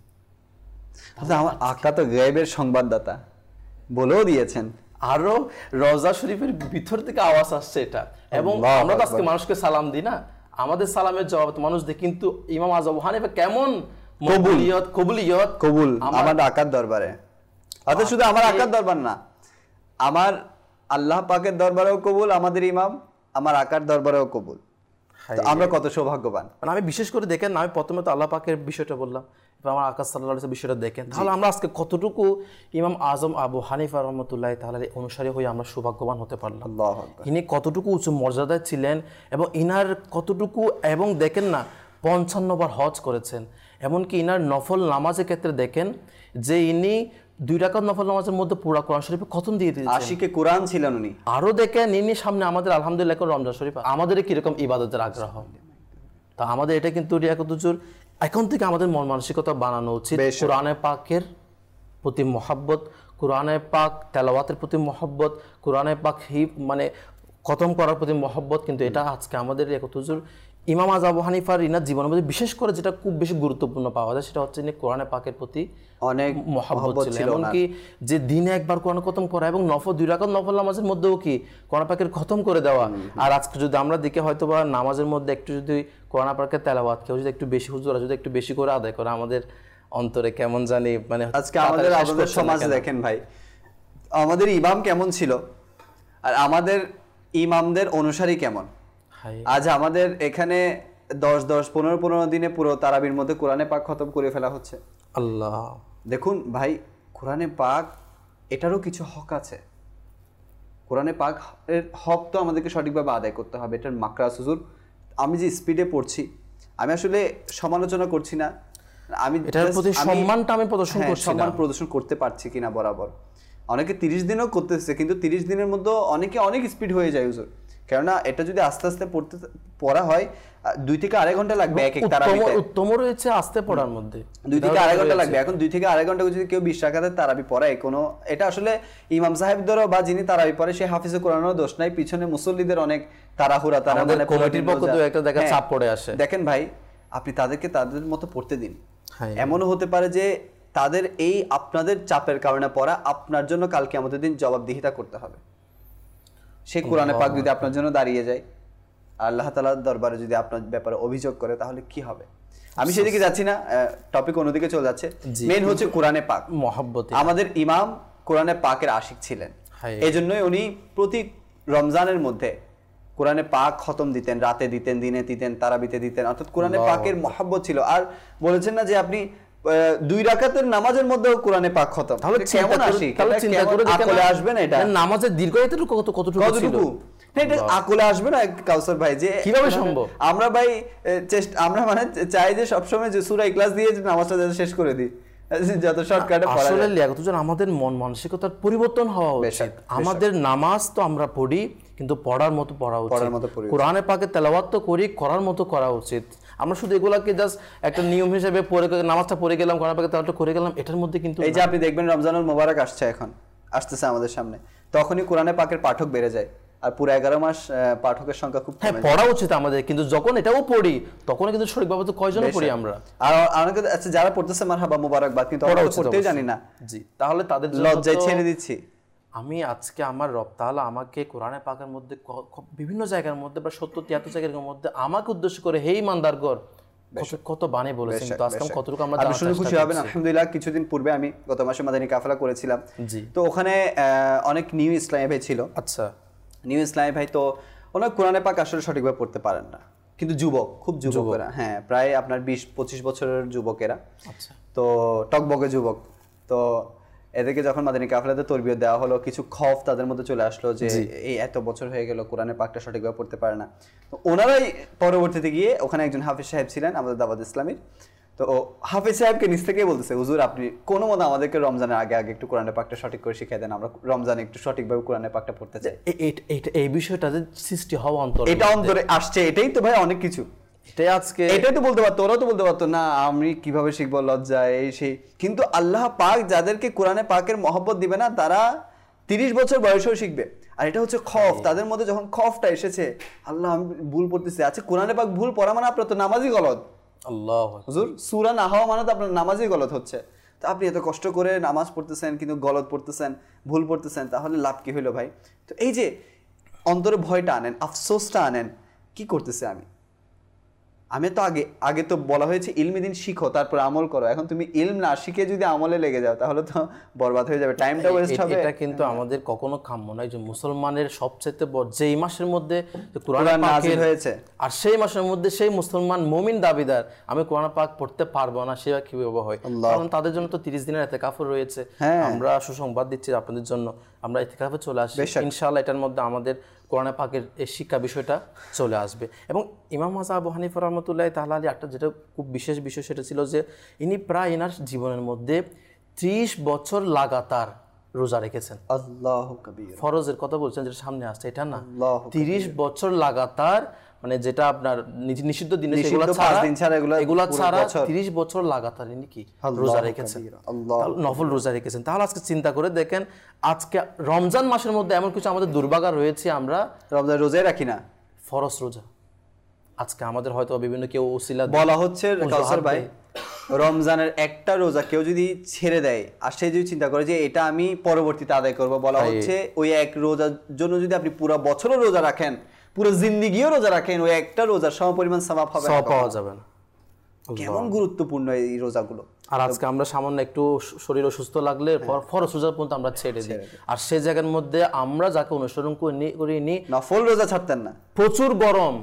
আমার আকা তো গায়েবের সংবাদদাতা, বলেও দিয়েছেন। আরো রওজা শরীফের ভিতর থেকে আওয়াজ আসছে এটা। এবং আমরা তো আজকে মানুষকে সালাম দিই না, আমাদের সালামের জবাব তো মানুষ দেয়, কিন্তু ইমাম আযম আবু হানিফা কেমন কবুলিয়ত কবুলিয়ত কবুল আমার আকার দরবারে। অর্থাৎ শুধু আমার আকার দরবার না, আমার আল্লাহ পাকের দরবারেও কবুল, আমাদের ইমাম আমার আকার দরবারেও কবুল। আমরা কত সৌভাগ্যবান। মানে আমি বিশেষ করে দেখেন, আমি প্রথমে তো আল্লাহ পাকের বিষয়টা বললাম, এবার আমার আকাশ সাল্লাল্লাহু আলাইহি ওয়াসাল্লাম বিষয়টা দেখেন, তাহলে আমরা আজকে কতটুকু ইমাম আযম আবু হানিফা রাহমাতুল্লাহি তাআলার অনুসারী হয়ে আমরা সৌভাগ্যবান হতে পারলাম। আল্লাহু আকবার। ইনি কতটুকু উচ্চ মর্যাদায় ছিলেন, এবং ইনার কতটুকু, এবং দেখেন না পঞ্চান্ন বার হজ করেছেন। এমনকি ইনার নফল নামাজের ক্ষেত্রে দেখেন যে ইনি দুই রাকাত নফল নামাজের মধ্যে পুরা কোরআন শরীফে খতম দিয়ে দিয়েছেন। আশিকে কোরআন ছিলেন উনি। আরো দেখেন ইনি সামনে আমাদের আলহামদুলিল্লাহ রমজান শরীফ, আমাদের কিরকম ইবাদতের আগ্রহ, তা আমাদের এটা কিন্তু রিয়াকত হুজুর এখন থেকে আমাদের মন মানসিকতা বানানো উচিত, কোরআনে পাকের প্রতি মহব্বত, কোরআনে পাক তেলাওয়াতের প্রতি মহব্বত, কোরআনে পাক হি মানে খতম করার প্রতি মহব্বত, কিন্তু এটা আজকে আমাদের হুজুর ইমাম আযম আবু হানিফার ইনার জীবনের মধ্যে বিশেষ করে যেটা খুব বেশি গুরুত্বপূর্ণ পাওয়া যায় সেটা হচ্ছে কোরআনে পাকের প্রতি অনেক মহব্বত ছিল। এমনকি যে দিনে একবার কোরআন খতম করা এবং নফল দুই রাকাত নফল নামাজের মধ্যেও কি কোরআন পাকের খতম করে দেওয়া। আর আজকে যদি আমরা দেখি হয়তো বা নামাজের মধ্যে একটু যদি কোরআন পাকের তেলাওয়াত কেউ যদি একটু বেশি হুজুরা যদি একটু বেশি করে আদায় করে, আমাদের অন্তরে কেমন জানি মানে আজকে আমাদের আমাদের সমাজ দেখেন ভাই, আমাদের ইমাম কেমন ছিল আর আমাদের ইমামদের অনুসারী কেমন। আজ আমাদের এখানে দশ দশ পনেরো পনেরো দিনে পুরো তারাবির মধ্যে কোরআনে পাক খতম করে ফেলা হচ্ছে। আল্লাহ, দেখুন ভাই, কোরআনে পাক এটারও কিছু হক আছে। কোরআনে পাক এর হক তো আমাদেরকে সঠিকভাবে আদায় করতে হবে। এটার মাকরা হুজুর, আমি যে স্পিডে পড়ছি, আমি আসলে সমালোচনা করছি না, আমি এটার প্রতি সম্মানটা আমি প্রদর্শন করছি, সম্মান প্রদর্শন করতে পারছি কিনা বরাবর। অনেকে তিরিশ দিনও করতেছে, কিন্তু তিরিশ দিনের মধ্যে অনেকে অনেক স্পিড হয়ে যায় হুজুর। কেননা এটা যদি আস্তে আস্তে পড়তে পড়া হয় দুই থেকে আড়াই ঘন্টা লাগবে এক এক তারাবিতে। উত্তম রয়েছে আস্তে পড়ার মধ্যে দুই থেকে আড়াই ঘন্টা লাগবে। এখন দুই থেকে আড়াই ঘন্টা যদি কেউ বিশ রাকাতের তারাবি পড়ায়, কোনো এটা আসলে ইমাম সাহেবদেরও বা যিনি তারাবি পড়ে সে হাফিজে কোরআনেরও দোষ নাই, পিছনে মুসল্লিদের অনেক তাড়াহুড়া তারা মানে কমিটির পক্ষ থেকে একটা দেখা চাপ পড়ে আসে। দেখেন ভাই, আপনি তাদেরকে তাদের মতো পড়তে দিন। এমনও হতে পারে যে তাদের এই আপনাদের চাপের কারণে পড়া আপনার জন্য কালকে আমাদের দিন জবাবদিহিতা করতে হবে। সেই কোরআনে পাক যদি আপনার জন্য দাঁড়িয়ে যায়, আল্লাহ তাআলার দরবারে যদি আপনার ব্যাপারে অভিযোগ করে, তাহলে কি হবে? আমি সেদিকে যাচ্ছি না, টপিক অন্যদিকে চলে যাচ্ছে। মেইন হচ্ছে কোরআনে পাক মহব্বত। আমাদের ইমাম কোরআনে পাকের আশিক ছিলেন, এই জন্যই উনি প্রতি রমজানের মধ্যে কোরআনে পাক খতম দিতেন, রাতে দিতেন, দিনে দিতেন, তারাবিতে দিতেন, অর্থাৎ কোরআনে পাকের মহব্বত ছিল। আর বলেছেন না যে আপনি দুই রাকাতের নামাজের মধ্যেও কোরআনে পাক খতম, তাহলে কেমন আসি? তাহলে চিন্তা করে আকলে আসবে না এটা? নামাজের দীর্ঘায়িত কত কতটুকু ছিল এটা আকলে আসবে না কাউসার ভাই? যে কিভাবে সম্ভব? আমরা ভাই চেষ্টা আমরা মানে চাই যে সবসময় যে সূরা ইখলাস দিয়ে নামাজটা শেষ করে দিই, যত শর্টকাটে পড়া যায়। আসলে লিয়াকতুজন আমাদের মন মানসিকতার পরিবর্তন হওয়া উচিত। আমাদের নামাজ তো আমরা পড়ি, কিন্তু পড়ার মতো পড়া উচিত। কোরআনে পাকে তেলাওয়াত তো করি, করার মতো করা উচিত। আমরা শুধু এগুলাকে জাস্ট একটা নিয়ম হিসেবে পড়ে নামাজটা পড়ে গেলাম, কোরআন পাকে তেলাওয়াতটা করে গেলাম, এটার মধ্যে কিন্তু এই যে আপনি দেখবেন রমজানুল মোবারক আসছে, এখন আসতেছে আমাদের সামনে, তখনই কোরআনে পাকের পাঠক বেড়ে যায়, আর পুরো এগারো মাস পাঠকের সংখ্যা খুব কমে যায়। পড়া উচিত আমাদের, কিন্তু যখন এটাও পড়ি তখন কিন্তু সঠিকভাবে তো কয়জন পড়ি আমরা? আর অনেকে আছে যারা পড়তেছে মারহাবা মুবারকবাদ, কিন্তু আমরা পড়তেই জানি না। জি, তাহলে তাদের লজ্জায় ছেড়ে দিচ্ছি। আমি আজকে আমার রব তাআলা আমাকে কোরআনে পাকের মধ্যে বিভিন্ন জায়গার মধ্যে বা সত্তর তিয়াত্তর জায়গার মধ্যে আমাকে উদ্দেশ্য করে হেই ইমানদারগণ কত বাণী বলেছেন। তো আজকে কতটুকু আমরা জানার চেষ্টা করছি। খুশি হবেন আলহামদুলিল্লাহ, কিছুদিন পূর্বে আমি গত মাসে মাদানী কাফেলা করেছিলাম। তো ওখানে অনেক নিউ ইসলামী ভাই ছিল। আচ্ছা, নিউ ইসলামী ভাই তো ওনার কোরআনে পাক আসলে সঠিকভাবে পড়তে পারেন না, কিন্তু যুবক, খুব যুবকেরা, হ্যাঁ প্রায় আপনার বিশ পঁচিশ বছরের যুবকেরা। আচ্ছা, তো টকবকে যুবক। তো এদেরকে যখন মাদানী কাফেলাতে তরবিয়ত দেওয়া হলো, কিছু খৌফ তাদের মধ্যে চলে আসলো যে এই এত বছর হয়ে গেল কোরআনে পাকটা সঠিকভাবে পড়তে পারে না। তো ওনারাই পরবর্তীতে গিয়ে ওখানে একজন হাফিজ সাহেব ছিলেন আমাদের দাওয়াত ইসলামীর, তো হাফিজ সাহেবকে নিজ থেকেই বলতেছে, হুজুর আপনি কোনো মতো আমাদেরকে রমজানের আগে আগে একটু কোরআনে পাকটা সঠিক করে শিখিয়ে দেন, আমরা রমজানে একটু সঠিকভাবে কোরআনে পাকটা পড়তে চাই। এই বিষয়টা যে সৃষ্টি হওয়া অন্তরে, এটা অন্তরে আসছে, এটাই তো ভাই অনেক কিছু। এটাই আজকে এটাই তো বলতে পারতো, ওরা তো বলতে পারতো না আমি কিভাবে শিখবো, লজ্জা এই সেই। কিন্তু আল্লাহ পাক যাদেরকে কোরআনে পাকের মহব্বত দিবে না, তারা তিরিশ বছর বয়সেও শিখবে। আর এটা হচ্ছে খৌফ, তাদের মধ্যে যখন খৌফটা এসেছে, আল্লাহ আমি ভুল পড়তেছি, আচ্ছা কোরআনে পাক ভুল পড়া মানে আপনার তো নামাজই গলত। আল্লাহ হুজুর, সূরা না হওয়া মানে তো আপনার নামাজই গলত হচ্ছে। তো আপনি এত কষ্ট করে নামাজ পড়তেছেন কিন্তু গলত পড়তেছেন, ভুল পড়তেছেন, তাহলে লাভ কি হইলো ভাই? তো এই যে অন্তরে ভয়টা আনেন, আফসোসটা আনেন, কি করতেছে আমি আমি তো আগে আগে তো বলা হয়েছে ইলম দিন শিখো তারপর আমল করো। এখন তুমি ইলম না শিখে যদি আমলে লেগে যাও তাহলে তো বরবাদ হয়ে যাবে, টাইমটা ওয়েস্ট হবে। এটা কিন্তু আমাদের কখনো কাম্য নয় যে মুসলমানের সবচেয়ে বড় যে এই মাসের মধ্যে কোরআন নাযিল হয়েছে, আর সেই মাসের মধ্যে সেই মুসলমান মুমিন দাবিদার আমি কোরআন পাক পড়তে পারবো না, সেটা কিভাবে হয়? কারণ তাদের জন্য তো তিরিশ দিনের ইতিকাফ রয়েছে। আমরা সুসংবাদ দিচ্ছি আপনাদের জন্য, আমরা ইতিকাফে চলে আসি ইনশাআল্লাহ। এটার মধ্যে আমাদের কোরআন পাকের এই শিক্ষা বিষয়টা চলে আসবে। এবং ইমাম আযম আবু হানিফা রাহমাতুল্লাহি তাআলা আলাইহি একটা যেটা খুব বিশেষ বিষয় সেটা ছিল যে ইনি প্রায় এনার জীবনের মধ্যে ত্রিশ বছর লাগাতার রোজা রেখেছেন। আল্লাহু কবীর, ফরজের কথা বলছেন যেটা সামনে আসছে এটা না, ত্রিশ বছর লাগাতার মানে যেটা আপনার নি- নিষিদ্ধ দিনে নিষিদ্ধ সেগুলো পাঁচ ছাড়া দিন ছাড়া এগুলা এগুলা পুরো ছাড়া বছর। তিরিশ বছর লাগাতার ইনি কি আল্লাহু রোজা রেখেছেন, কাবীর, আল্লাহু তাহলে নফল রোজা রেখেছেন। তাহলে আজকে চিন্তা করে দেখেন, আজকে রমজান মাসের মধ্যে এমন কিছু আমাদের দুর্ভাগা রয়েছে, আমরা রমজান রোজাই রাখি না, ফরজ রোজা আজকে আমাদের হয়তো বিভিন্ন কেউ ওসিলা বলা হচ্ছে কাউসার ভাই রমজানের একটা রোজা কেউ যদি ছেড়ে দেয় আর সে যদি চিন্তা করে যে এটা আমি পরবর্তীতে আদায় করব, বলা হচ্ছে ওই এক রোজার জন্য যদি আপনি পুরো বছরও রোজা রাখেন, পুরো জিন্দেগিও রোজা রাখেন, ওই একটা রোজার সমপরিমাণ সওয়াব হবে সওয়াব পাওয়া যাবে না। কেমন গুরুত্বপূর্ণ এই রোজাগুলো। আর আজকে আমরা সামান্য একটু শরীর অসুস্থ লাগলে ফরজ রোজা পর্যন্ত আমরা ছেড়ে দিই, আর সেই জায়গার মধ্যে আমরা যাকে অনুসরণ করে নিই নফল রোজা ছাড়তেন না, প্রচুর গরম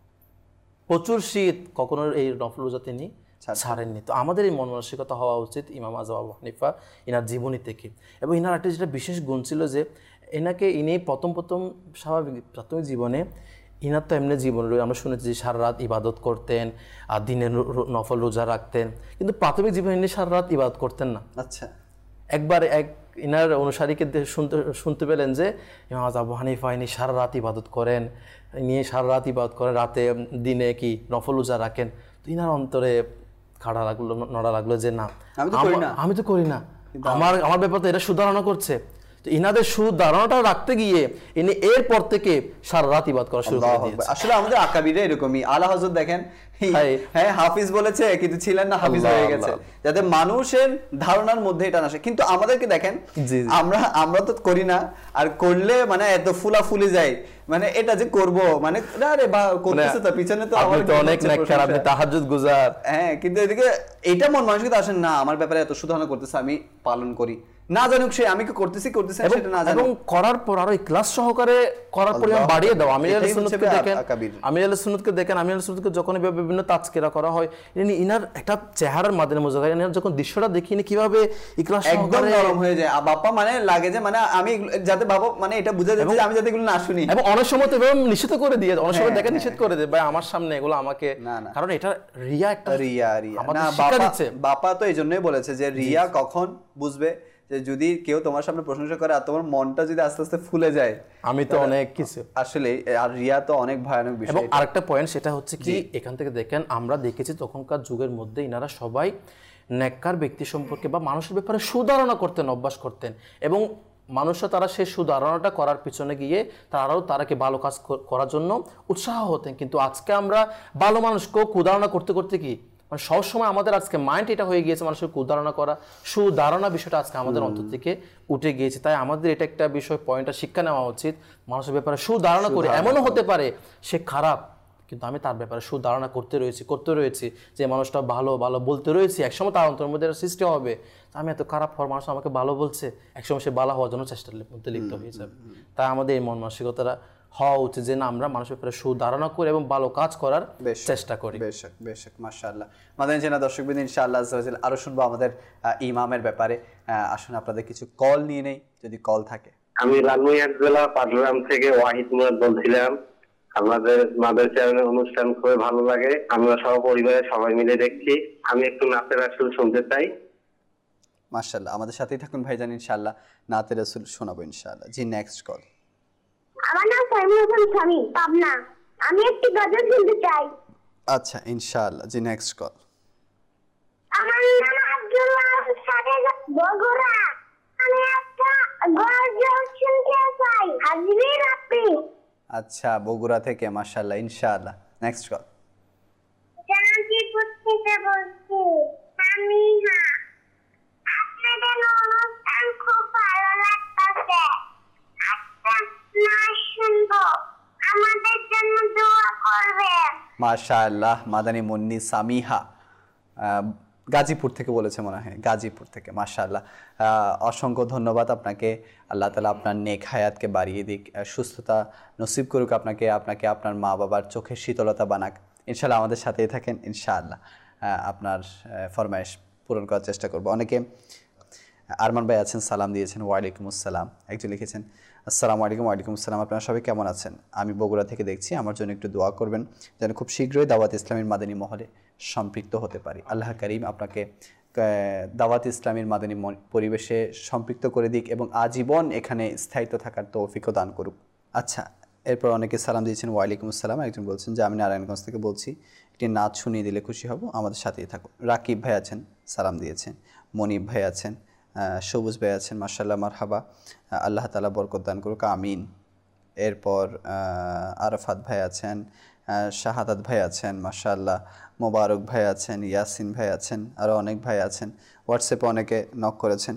প্রচুর শীত, কখনো এই নফল রোজা তিনি ছাড়েননি। তো আমাদের এই মন মানসিকতা হওয়া উচিত ইমাম আযম আবু হানিফা ইনার জীবনী থেকে। এবং ইনার একটা যেটা বিশেষ গুণ ছিল যে এনাকে ইনি প্রথম প্রথম স্বাভাবিক প্রাথমিক জীবনে ইনার তো এমনি জীবন আমরা শুনেছি যে সারা রাত ইবাদত করতেন আর দিনে নফল রোজা রাখতেন, কিন্তু প্রাথমিক জীবনে ইনি সারা রাত ইবাদত করতেন না। আচ্ছা, একবার এক ইনার অনুসারীকে শুনতে শুনতে পেলেন যে ইমাম আযম আবু হানিফা ইনি সারা রাত ইবাদত করেন, ইনি সারা রাত ইবাদত করেন, রাতে দিনে কি নফল রোজা রাখেন। তো ইনার অন্তরে খাড়া লাগলো, নড়া লাগলো যে না আমি তো করি না, আমি তো করি না, আমার আমার ব্যাপারে তো এটা সুধারণা করছে। তো ইনাদের সুধারণাটা রাখতে গিয়ে ইনি এরপর থেকে সারা রাত ইবাদত করা শুরু করে দিয়েছে। আসলে আমাদের আকাবিরা এরকমই। আলা হযরত দেখেন, হ্যাঁ হাফিজ বলেছে কিন্তু ছিলেন না, হাফিজ হয়ে গেছে, যাতে মানুষের ধারণার মধ্যে এটা না আসে। কিন্তু আমাদেরকে দেখেন, আমরা আমরা তো করি না, আর করলে মানে এত ফুলাফুলি যায়, মানে এটা যে করব মানে আরে বা করতেছে তো পিছনে তো আপনি তো অনেক নেককার, আপনি তাহাজ্জুদ গুজার, হ্যাঁ, কিন্তু এদিকে এটা মন মানসিকতা আসেন না, আমার ব্যাপারে এত সুধারণা করতেছে, আমি পালন করি, না জানুক সে আমি কি করতেছি করতেছি সেটা না জানুক, এবং করার পর আরো ইখলাস সহকারে করার পরিমাণ বাড়িয়ে দাও। আমির আহলে সুন্নাতকে দেখেন, আমির আহলে সুন্নাতকে দেখেন, আমির আহলে সুন্নাতকে যখন বিভিন্ন তাজকিরা করা হয়, ইনি ইনার একটা চেহারার মাধ্যমে মুজাহির, ইনার যখন দৃশ্যটা দেখিনি কিভাবে ইখলাস একদম নরম হয়ে যায়। বাবা মানে লাগে যে মানে আমি যাতে বাবা মানে এটা বুঝা যাচ্ছে যে আমি যাতে এগুলো না শুনি, এবং অনেক সময় তো এভাবে নিষেধ করে দিয়ে, অনেক সময় দেখেন নিষেধ করে দেয়, ভাই আমার সামনে এগুলো আমাকে, কারণ এটা রিয়া, একটা রিয়া রিয়া না, বাবা বাবা তো এই জন্যই বলেছে যে রিয়া কখন বুঝবে, যে যদি কেউ তোমার সামনে প্রশংসা করে আর তোমার মনটা যদি আস্তে আস্তে ফুলে যায়, আমি তো অনেক কিছু আসলে, আর রিয়া তো অনেক ভয়ানক বিষয়। এবং আরেকটা পয়েন্ট সেটা হচ্ছে কি, এখান থেকে দেখেন আমরা দেখেছি তখনকার যুগের মধ্যে ইনারা সবাই নেককার ব্যক্তি সম্পর্কে বা মানুষের ব্যাপারে সুধারণা করতেন, অভ্যাস করতেন, এবং মানুষরা তারা সেই সুধারণাটা করার পিছনে গিয়ে তারাও তারাকে ভালো কাজ করার জন্য উৎসাহ হতেন। কিন্তু আজকে আমরা ভালো মানুষকেও কুধারণা করতে করতে কি মানে সবসময় আমাদের আজকে মাইন্ড এটা হয়ে গিয়েছে মানুষের কুধারণা করা, সুধারণা বিষয়টা আজকে আমাদের অন্তর থেকে উঠে গিয়েছে। তাই আমাদের এটা একটা বিষয় পয়েন্টটা শিক্ষা নেওয়া উচিত, মানুষের ব্যাপারে সুধারণা করে, এমনও হতে পারে সে খারাপ কিন্তু আমি তার ব্যাপারে সুধারণা করতে রয়েছি করতে রয়েছি যে মানুষটা ভালো ভালো বলতে রয়েছি, একসময় তার অন্তরের মধ্যে সৃষ্টি হবে আমি এত খারাপ হওয়ার মানুষ আমাকে ভালো বলছে, একসময় সে ভালো হওয়ার জন্য চেষ্টার মধ্যে লিপ্ত হয়ে যাবে। তাই আমাদের এই মন মানসিকতাটা হওয়া উচিত যে না, আমরা মানুষের ব্যাপারে সুধারণা করি এবং ভালো কাজ করার চেষ্টা করি। বেশক বেশক, মাশাআল্লাহ। মাদানী চ্যানেল দর্শকবৃন্দ, ইনশাআল্লাহ আরো শুনবো আমাদের ইমামের ব্যাপারে। আসুন আপনাদের কিছু কল নিয়ে নেই যদি কল থাকে। আমি লালমনিরহাট জেলা পাটগ্রাম থেকে ওয়াহিদ মুরাদ বলছিলাম। আমাদের মাদার চ্যানেলের অনুষ্ঠান খুবই ভালো লাগে, আমরা সহ পরিবারে সবাই মিলে দেখছি। আমি একটু নাতে রাসূল শুনতে চাই। মাশাআল্লাহ, আমাদের সাথেই থাকুন ভাইজান, ইনশাআল্লাহ নাতে রাসূল শোনাবো ইনশাআল্লাহ। জি, নেক্সট কল। আমার নাম সাইমুল হাসান স্বামী, পাবনা। আমি একটি গজল শুনতে চাই। আচ্ছা, ইনশাআল্লাহ। জি, নেক্সট কল। আমার নাম আব্দুল্লাহ সাদেক, বগুড়া। আমি একটা গজল শুনতে চাই, হাজবি রাব্বি। আচ্ছা, বগুড়া থেকে, মাশাআল্লাহ, ইনশাআল্লাহ। Next call. জাহাঙ্গীরপুর থেকে বলছি, সামিহা। আপনাদের অনুষ্ঠান খুব ভালো লাগতেছে, একটা নাচ শুনবো, আমাদের জন্য দোয়া করবেন। মাশাআল্লাহ, মাদানী মুন্নি সামিহা গাজীপুর থেকে বলেছে মনে হয়, গাজীপুর থেকে। মাশাআল্লাহ, অসংখ্য ধন্যবাদ আপনাকে। আল্লাহ তাআলা আপনার নেক হায়াতকে বাড়িয়ে দিক, সুস্থতা নসিব করুক আপনাকে, আপনাকে আপনার মা বাবার চোখের শীতলতা বানাক। ইনশাআল্লাহ আমাদের সাথেই থাকেন, ইনশাআল্লাহ আপনার ফরমায়েশ পূরণ করার চেষ্টা করব। অনেকে আরমান ভাই আছেন, সালাম দিয়েছেন, ওয়ালাইকুম আসসালাম। একজন লিখেছেন, আসসালামু আলাইকুম। ওয়ালাইকুম আসসালাম, আপনারা সবাই কেমন আছেন? আমি বগুড়া থেকে দেখছি, আমার জন্য একটু দোয়া করবেন যেন খুব শীঘ্রই দাওয়াত ইসলামের মাদানী মহলে সম্পৃক্ত হতে পারি। আল্লাহ করিম আপনাকে দাওয়াত ইসলামের মাদানী পরিবেশে সম্পৃক্ত করে দিক এবং আজীবন এখানে স্থায়িত্ব থাকার তৌফিকও দান করুক। আচ্ছা, এরপর অনেকে সালাম দিয়েছেন, ওয়ালাইকুম আসসালাম। একজন বলছেন যে আমি নারায়ণগঞ্জ থেকে বলছি, একটি নাচ শুনিয়ে দিলে খুশি হব, আমাদের সাথেই থাকো। রাকিব ভাই আছেন, সালাম দিয়েছেন। মনিব ভাই আছেন, সবুজ ভাই আছেন, মাশাআল্লাহ, মারহাবা, আল্লাহ তাআলা বরকত দান করুক, আমিন। এরপর আরাফাত ভাই আছেন, শাহাদাত ভাই আছেন, মাশাআল্লাহ, মোবারক ভাই আছেন, ইয়াসিন ভাই আছেন, আরও অনেক ভাই আছেন। হোয়াটসঅ্যাপে অনেকে নক করেছেন।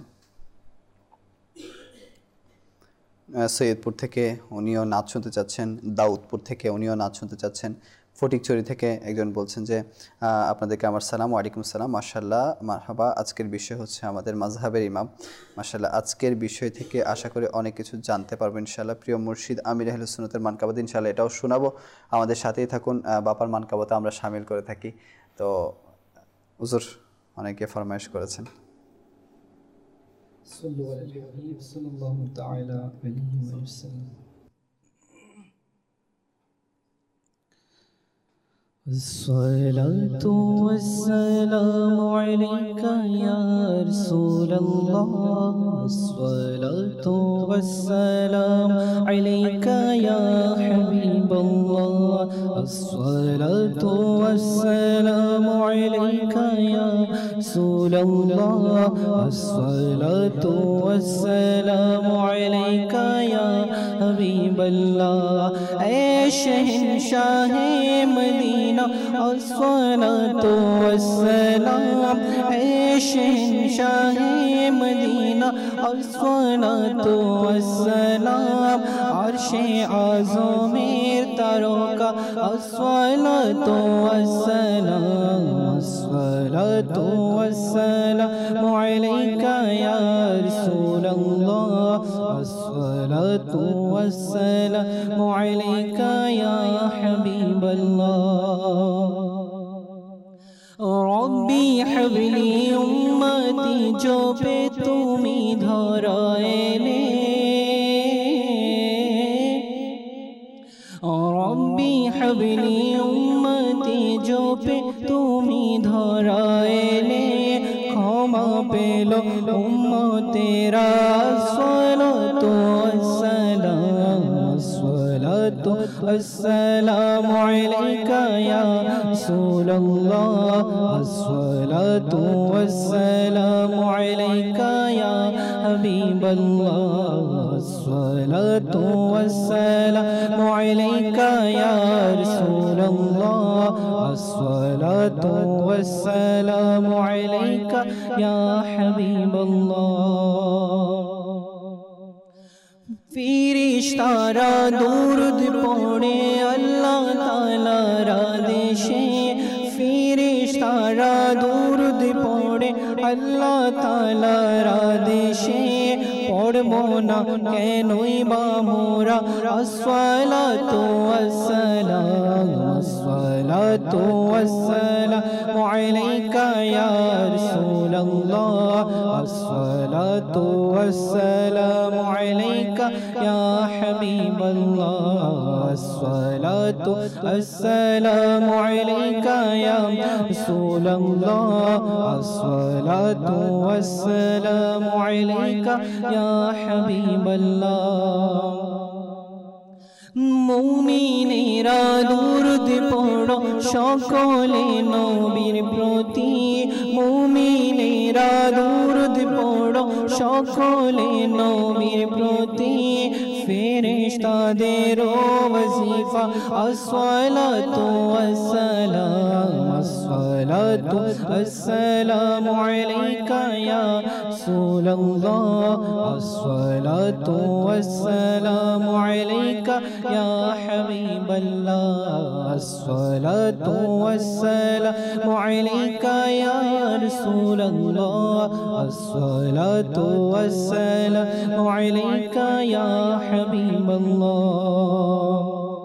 সৈয়দপুর থেকে উনিও নাচ শুনতে চাচ্ছেন, দাউদপুর থেকে উনিও নাচ শুনতে চাচ্ছেন, ফটিকছড়ি থেকে একজন বলছেন যে আপনাদেরকে আমার সালাম। ওয়ালাইকুম আসসালাম, মাশাআল্লাহ, মারহাবা। আজকের বিষয় হচ্ছে আমাদের মাযহাবের ইমাম। মাশাআল্লাহ, আজকের বিষয় থেকে আশা করি অনেক কিছু জানতে পারবো ইনশাআল্লাহ। প্রিয় মুর্শিদ আমির আহলে সুন্নাতের মানকাবাত ইনশাআল্লাহ এটাও শোনাবো, আমাদের সাথেই থাকুন। বাপার মানকাবাতে আমরা শামিল করে থাকি। তো হুজুর অনেকে ফরমায়েশ করেছেন। صلوا على الحبيب صلى الله تعالى عليه وسلم. الصلاة والسلام عليك يا رسول الله، الصلاة والسلام عليك يا حبيب الله، الصلاة والسلام عليك يا رسول الله، الصلاة والسلام عليك يا حبيب الله. اے شہنشاہ مدینہ الصلاة والسلام، اے شہنشاہ مدینہ الصلاة والسلام، عرش اعظم تاروں کا الصلاة والسلام، الصلاة والسلام عليك يا رسول الله، الصلاة والسلام عليك يا حبيب الله. ربي هب لي أمتي جو پہ تمہیں دھرائے لے، ربي هب لي أمتي جو پہ تمہیں دھرائے لے، ক্ষমা পেল উম্মত তেরা الصلاة والسلام، الصلاة والسلام عليك يا رسول الله، الصلاة والسلام عليك يا حبيب الله، الصلاة والسلام عليك يا رسول الله، الصلاة والسلام عليك يا حبيب الله. ফিরিশতারা দুরুদ পড়ে আল্লাহ তাআলার আদেশে, ফিরিশতারা দুরুদ পড়ে আল্লাহ তাআলার আদেশে, পড়বো না কেনই বা মোরা আসসালাতু ওয়াসসালাম, আসসালাতু ওয়াসসালামু আলাইকা ইয়া রাসূলুল্লাহ, আসসালাতু ওয়াসসালামু আলাইকা ইয়া হাবিবাল্লাহ, আসসালাতু ওয়াসসালামু আলাইকা ইয়া রাসূলুল্লাহ, আসসালাতু ওয়াসসালামু আলাইকা ইয়া হাবিবাল্লাহ. মুমিনেরা দুরুদ পড়ো সকলে নবীর প্রতি, মুমিনেরা দুরুদ পড়ো সকলে নবীর প্রতি, ফেরেশতাদের ওয়াজিফা আসসালাতু ওয়াসসালাম, আসসালাতু ওয়াসসালামু আলাইকা ইয়া রাসূলুল্লাহ, আসসালাতু ওয়াসসালামু আলাইকা ইয়া হাবিবাল্লাহ, আসসালাতু ওয়াসসালামু আলাইকা ইয়া রাসূলুল্লাহ, আসসালাতু ওয়াসসালামু আলাইকা ইয়া হাবিবাল্লাহ.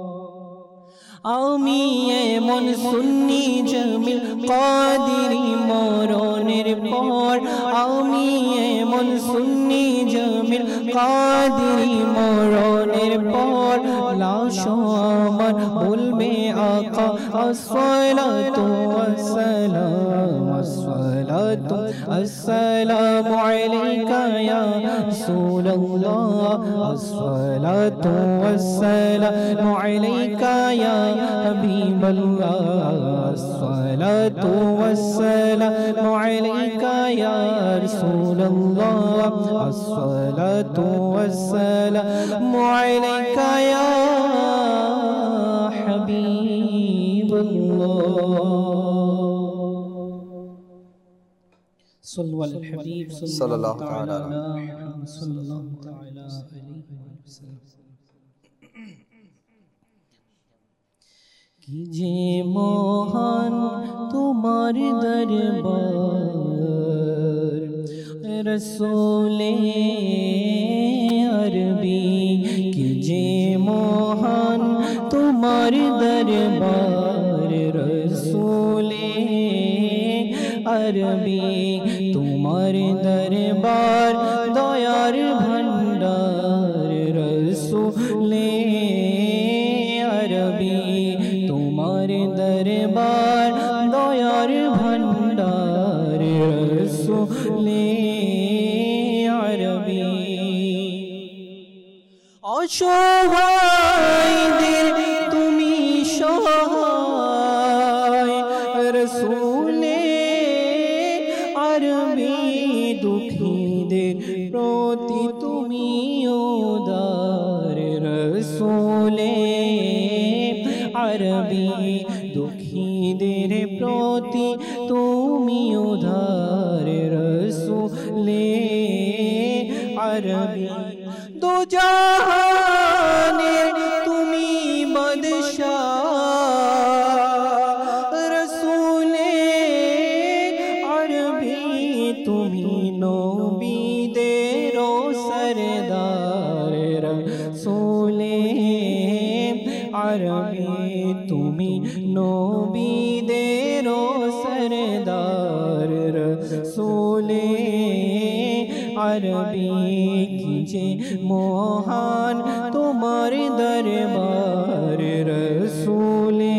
আমি এমন সুন্নি জমিল কাদিরি মরণের পর, আমি এমন সুন্নি জমিল কাদিরি মরণের পর, লাশ আমার বলবে আকা আসসালাতু ওয়াসসালাম, আসসালাতু আসসালামু আলাইকা ইয়া রাসূলুল্লাহ আসসালাতু ওয়াসসালামু আলাইকা ইয়া হাবিবাল্লাহ আসসালাতু ওয়াসসালামু আলাইকা ইয়া রাসূলুল্লাহ আসসালাতু ওয়াসসালামু আলাইকা ইয়া صلوا على الحبيب صلى الله تعالى صلى الله تعالى عليه وسلم কি যে মহান তোমার দরবার রসূলে আরবি কি যে মহান তোমার দরবার রসূলে আরবি তোমার দরবার দয়ার ভণ্ডার রসূলে আরবি তোমার দরবার দয়ার ভণ্ডার রসূলে আরবি অসহায়দের তুমি সহায় রসূলে আরবি দুঃখীদের প্রতি তুমি উদার রসূলে আরবি দুঃখীদের প্রতি তুমি উদার রসূলে আরবি দো জাহানের তুমি বাদশাহ রসূলে আরবি তুমি নবীদের সরদার রসূলে আরবি তুমি নবীদের সরদার রসূলে আরবি কি যে মহান তোমার দরবার রসূলে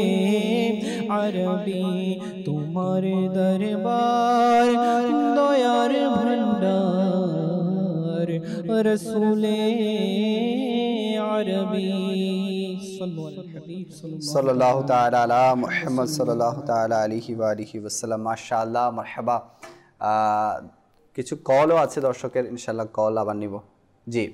আরবি তোমার দরবার দয়ার ভণ্ডার রসূলে আরবি সাল্লাল্লাহু তাআলা আলা মুহাম্মদ সাল্লাল্লাহু তাআলা আলাইহি ওয়া আলিহি ওয়াসাল্লাম। মাশাআল্লাহ, মারহাবা। কিছু কলও আছে দর্শকের, ইনশাআল্লাহ কল আবার নিব। জি,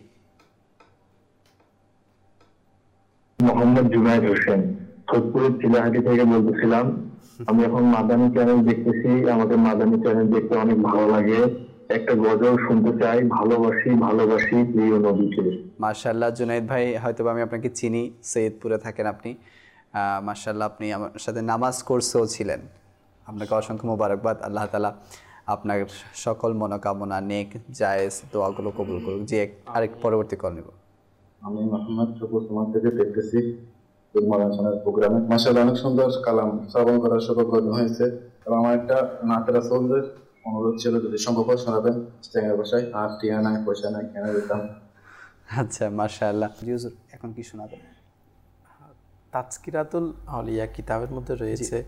মোহাম্মদ জুনায়েদ হোসেন, ফরিদপুরের চিলাহাটি থেকে বলতেছিলাম। আমি এখন মাদানী চ্যানেল দেখতেছি, আমাকে মাদানী চ্যানেল দেখতে অনেক ভালো লাগে। একটা গজল শুনতে চাই, ভালোবাসি ভালোবাসি প্রিয় নবীকে। মাশাআল্লাহ জুনায়েদ ভাই, হয়তো আমি আপনাকে চিনি, সৈয়দপুরে থাকেন আপনি। মাশাআল্লাহ, আপনি আমার সাথে নামাজ কোর্সেও ছিলেন। আপনাকে অসংখ্য মোবারকবাদ। আল্লাহ তাআলা আপনার সকল মনোকামনা, নেক জায়েজ দোয়াগুলো কবুল করুক। যে আরেক পরবর্তী কল নেব। আমি মোহাম্মদ শুকুর তোমার থেকে দেখতেছি প্রোগ্রামে। মাশাআল্লাহ, অনেক সুন্দর কালাম শ্রবণ করার সৌভাগ্য হয়েছে। এবং আমার একটা নাতের রাসূলের অনুরোধ ছিল, যদি সম্ভব হয় শোনাবেন স্টেঙ্গের ভাষায়। আর টিয়া নাই, পয়সা নাই, কেন দিতাম। আচ্ছা, মাশাআল্লাহ। হুজুর এখন কি শোনাবেন? তাজকিরাতুল আউলিয়া কিতাবের মধ্যে রয়েছে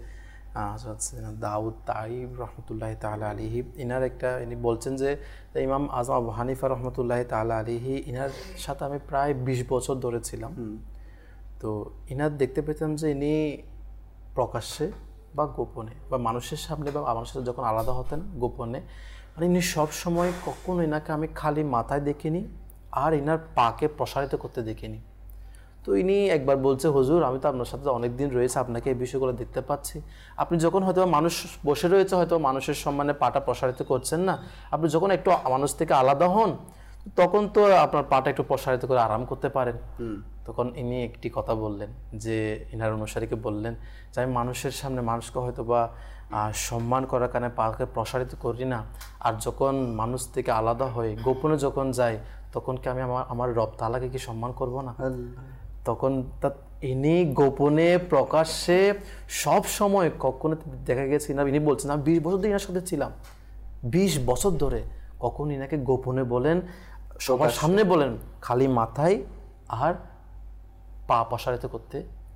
দাউদ তাইব রহমতুল্লাহ তাআলা আলাইহি, ইনার একটা ইনি বলছেন যে ইমাম আজম আবু হানিফা রহমতুল্লাহ তাআলা আলাইহি, ইনার সাথে আমি প্রায় বিশ বছর ধরে ছিলাম। তো ইনার দেখতে পেতাম যে ইনি প্রকাশ্যে বা গোপনে বা মানুষের সামনে বা আমার সাথে যখন আলাদা হতেন গোপনে, মানে ইনি সবসময় কখনো এনাকে আমি খালি মাথায় দেখিনি আর ইনার পাকে প্রসারিত করতে দেখিনি। তো ইনি একবার বলছে, হুজুর আমি তো আপনার সাথে অনেক দিন রয়েছে, আপনাকে এই বিষয়গুলো দেখতে পাচ্ছি, আপনি যখন হয়তো মানুষ বসে রয়েছে, হয়তো মানুষের সম্মানে পাটা প্রসারিত করছেন না, আপনি যখন একটু মানুষ থেকে আলাদা হন তখন তো আপনার পাটা একটু প্রসারিত করে আরাম করতে পারেন। তখন ইনি একটি কথা বললেন, যে ইনার অনুসারীকে বললেন যে আমি মানুষের সামনে মানুষকে হয়তো বা সম্মান করার কারণে পাকে প্রসারিত করি না, আর যখন মানুষ থেকে আলাদা হয়ে গোপনে যখন যাই তখন কি আমি আমার আমার রব তাআলাকে কি সম্মান করব না? তখন তা ইনি গোপনে প্রকাশ্যে সব সময় কখনো দেখা গেছে না, ইনি বলছেন আমি বিশ বছর ধরে ইনার সাথে ছিলাম, বিশ বছর ধরে কখন ইনাকে গোপনে বলেন, সবার সামনে বলেন, খালি মাথায় আর পা প্রসারিত করতে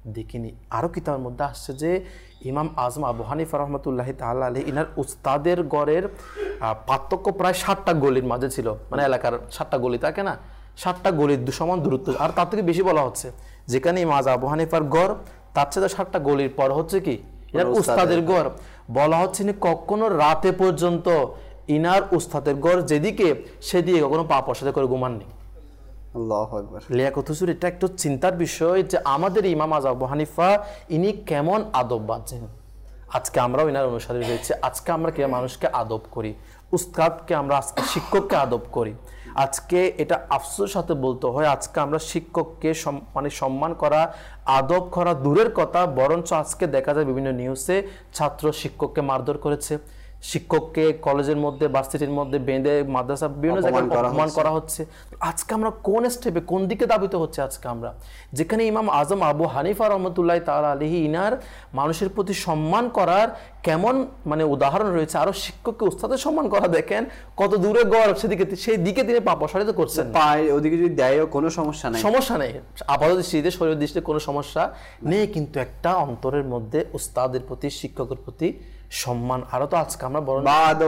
দেখিনি। আরও কিতাবের মধ্যে আসছে যে ইমাম আজম আবু হানিফা রহমতুল্লাহি তাআলা আলাইহি ইনার উস্তাদের গড়ের পার্থক্য প্রায় ষাটটা গলির মাঝে ছিল, মানে এলাকার ষাটটা গলি থাকে না, ষাটটা গলির সমান দূরত্ব। আর তার থেকে বেশি বলা হচ্ছে যেখানে ইমাম আবু হানিফার গড় তার চেয়ে ষাটটা গলির পর হচ্ছে কি ইনার উস্তাদের গড়। বলা হচ্ছে না কখনো রাতে পর্যন্ত ইনার উস্তাদের গড় যেদিকে সেদিকে কখনো পা পসাতে করে ঘুমাননি। আল্লাহু আকবার। লিয়াকত হুজুর, এটা একটু চিন্তার বিষয় যে আমাদের ইমাম আবু হানিফা ইনি কেমন আদব বাঁধছেন। আজকে আমরাও ইনার অনুসারী রয়েছে, আজকে আমরা কে মানুষকে আদব করি, উস্তাদকে আমরা আজকে শিক্ষককে আদব করি। আজকে এটা আফসোসের সাথে বলতে হয় আজকে আমরা শিক্ষককে মানে সম্মান করা আদব করা দূরের কথা, বরঞ্চ আজকে দেখা যায় বিভিন্ন নিউজে ছাত্র শিক্ষককে মারধর করেছে, শিক্ষককে কলেজের মধ্যে ভার্সিটির মধ্যে বেঁধে মাদ্রাসা বিভিন্ন জায়গায় অপমান করা হচ্ছে। আজকে আমরা কোন স্টেপে কোন দিকে দাবিত হচ্ছে? আজকে আমরা যেখানে ইমাম আজম আবু হানিফা রহমতুল্লাহ তাআলা আলাইহি ইনার মানুষের প্রতি সম্মান করার কেমন মানে উদাহরণ রয়েছে, আরো শিক্ষককে উস্তাদের সম্মান করা দেখেন কত দূরে গড়, সেদিকে সেই দিকে তিনি পা প্রসারিত করছেন। পায় ওদিকে যদি দেয়ও কোনো সমস্যা নাই, সমস্যা নেই, আপাতত দৃষ্টিতে শরীর দৃষ্টিতে কোনো সমস্যা নেই, কিন্তু একটা অন্তরের মধ্যে উস্তাদের প্রতি শিক্ষকের প্রতি সম্মান আরো তো আজকে আমরা বড়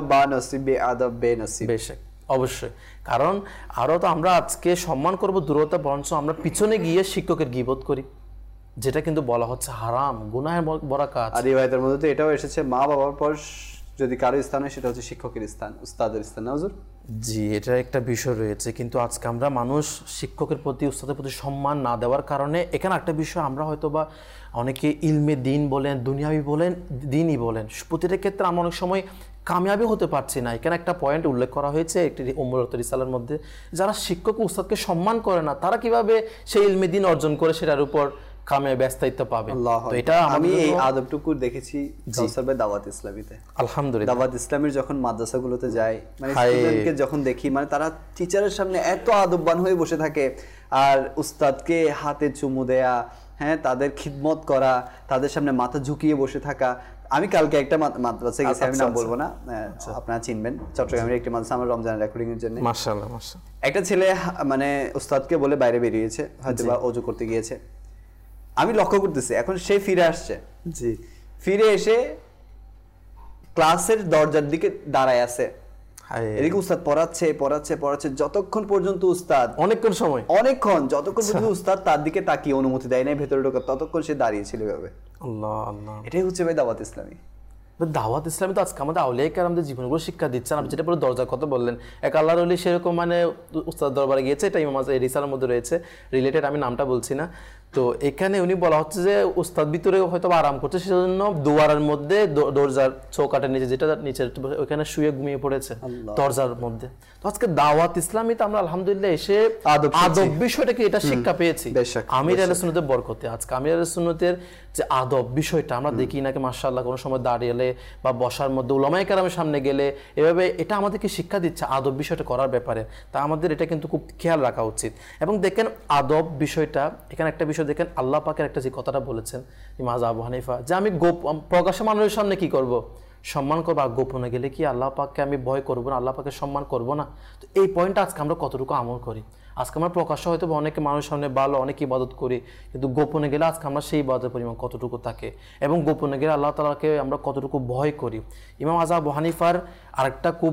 অবশ্যই, কারণ আরো তো আমরা আজকে সম্মান করবো দূরতা, বরঞ্চ আমরা পিছনে গিয়ে শিক্ষকের গীবত করি, যেটা কিন্তু বলা হচ্ছে হারাম, গুনাহের বড় কাজ। আর রিওয়ায়াতের মধ্যে তো এটাও এসেছে মা বাবার পর যদি কারো স্থান হয় সেটা হচ্ছে শিক্ষকের স্থান, উস্তাদের স্থান। না হুজুর? জি, এটা একটা বিষয় রয়েছে, কিন্তু আজকে আমরা মানুষ শিক্ষকের প্রতি উস্তাদের প্রতি সম্মান না দেওয়ার কারণে এখানে একটা বিষয় আমরা হয়তো বা অনেকে ইলমে দিন বলেন, দুনিয়াবি বলেন, দিনই বলেন, প্রতিটা ক্ষেত্রে আমরা অনেক সময় কামিয়াবি হতে পারছি না। এখানে একটা পয়েন্ট উল্লেখ করা হয়েছে একটি উম্মুল রিসালার মধ্যে, যারা শিক্ষক উস্তাদকে সম্মান করে না তারা কিভাবে সেই ইলমে দিন অর্জন করে সেটার উপর কামিয়াবি ব্যস্তায়িত্ব পাবে। তো এটা আমি এই আদবটুকু দেখেছি কাউসার ভাই দাওয়াত ইসলামীতে। আলহামদুলিল্লাহ, দাওয়াত ইসলামীর যখন মাদ্রাসাগুলোতে যায়, মানে স্টুডেন্টকে যখন দেখি, মানে তারা টিচারের সামনে এত আদববান হয়ে বসে থাকে, আর উস্তাদকে হাতে চুমু দেয়া, হ্যাঁ, তাদের খিদমত করা, তাদের সামনে মাথা ঝুঁকিয়ে বসে থাকা। আমি কালকে একটা মাদ্রাসায় গেছি, আমি নাম বলবো না, আপনারা চিনবেন, চট্টগ্রামের একটি মাদ্রাসা, আমার রমজানের রেকর্ডিং এর জন্য। মাশাআল্লাহ মাশাআল্লাহ। একটা ছেলে মানে উস্তাদকে বলে বাইরে বেরিয়েছে, হয়তো বা ওযু করতে গিয়েছে, আমি লক্ষ্য করতেছি এখন সে ফিরে আসছে। জি, ফিরে এসে ক্লাসের দরজার দিকে দাঁড়ায় আছে, এদিকে উস্তাদ পড়াচ্ছে পড়াচ্ছে পড়াচ্ছে যতক্ষণ পর্যন্ত উস্তাদ অনেকক্ষণ সময় অনেকক্ষণ যতক্ষণ পর্যন্ত উস্তাদ তার দিকে তাকিয়ে অনুমতি দেয় না ভেতরে ঢোকার, ততক্ষণ সে দাঁড়িয়ে ছিল এভাবে। আল্লাহ আল্লাহ, এটাই হচ্ছে ভাই দাওয়াত ইসলামী। দাওয়াত ইসলামী তো আজকে আমাদের আউলিয়া কেরামদের জীবনগুলো শিক্ষা দিচ্ছেন। আপনি যেটা পরে দরজার কথা বললেন, এক আল্লাহর ওলি সেরকম মানে উস্তাদ দরবারে গিয়েছে, এটা ইমাম এই রিসালার মধ্যে রয়েছে, রিলেটেড, আমি নামটা বলছি না। তো এখানে উনি বলা হচ্ছে যে উস্তাদ ভিতরে হয়তো আরাম করছে, সেজন্য দুয়ারের মধ্যে দরজার চৌকাটের নিচে, যেটা নিচে ওইখানে শুয়ে ঘুমিয়ে পড়েছে দরজার মধ্যে। তো আজকে দাওয়াত ইসলামীতে আমরা আলহামদুলিল্লাহ এসে আদব বিষয়টাকে এটা শিক্ষা পেয়েছি আমির আহলে সুন্নাতের বরকতে। আজকে আমির আহলে সুন্নাতের যে আদব বিষয়টা আমরা দেখি নাকি মাশাআল্লাহ কোনো সময় দাঁড়িয়ে বা বসার মধ্যে উলামায়ে কেরামের সামনে গেলে এভাবে, এটা আমাদেরকে শিক্ষা দিচ্ছে আদব বিষয়টা করার ব্যাপারে। তা আমাদের এটা কিন্তু খুব খেয়াল রাখা উচিত। এবং দেখেন আদব বিষয়টা, এখানে একটা বিষয় দেখেন আল্লাহ পাকের একটা যে কথাটা বলেছেন ইমাম আবু হানিফা, যে আমি প্রকাশ্যে মানুষের সামনে কি করব, সম্মান করবো, আর গোপনে গেলে কি আল্লাহ পাককে আমি ভয় করবো না, আল্লাহ পাকের সম্মান করবো না। তো এই পয়েন্টটা আজকে আমরা কতটুকু আমল করি? আজকে আমরা প্রকাশ্যে হয়তো অনেকে মানুষের সামনে ভালো অনেক ইবাদত করি, কিন্তু গোপনে গেলে আজকে আমরা সেই ইবাদতের পরিমাণ কতটুকু থাকে, এবং গোপনে গেলে আল্লাহ তাআলাকে আমরা কতটুকু ভয় করি। ইমাম আবু হানিফার আরেকটা খুব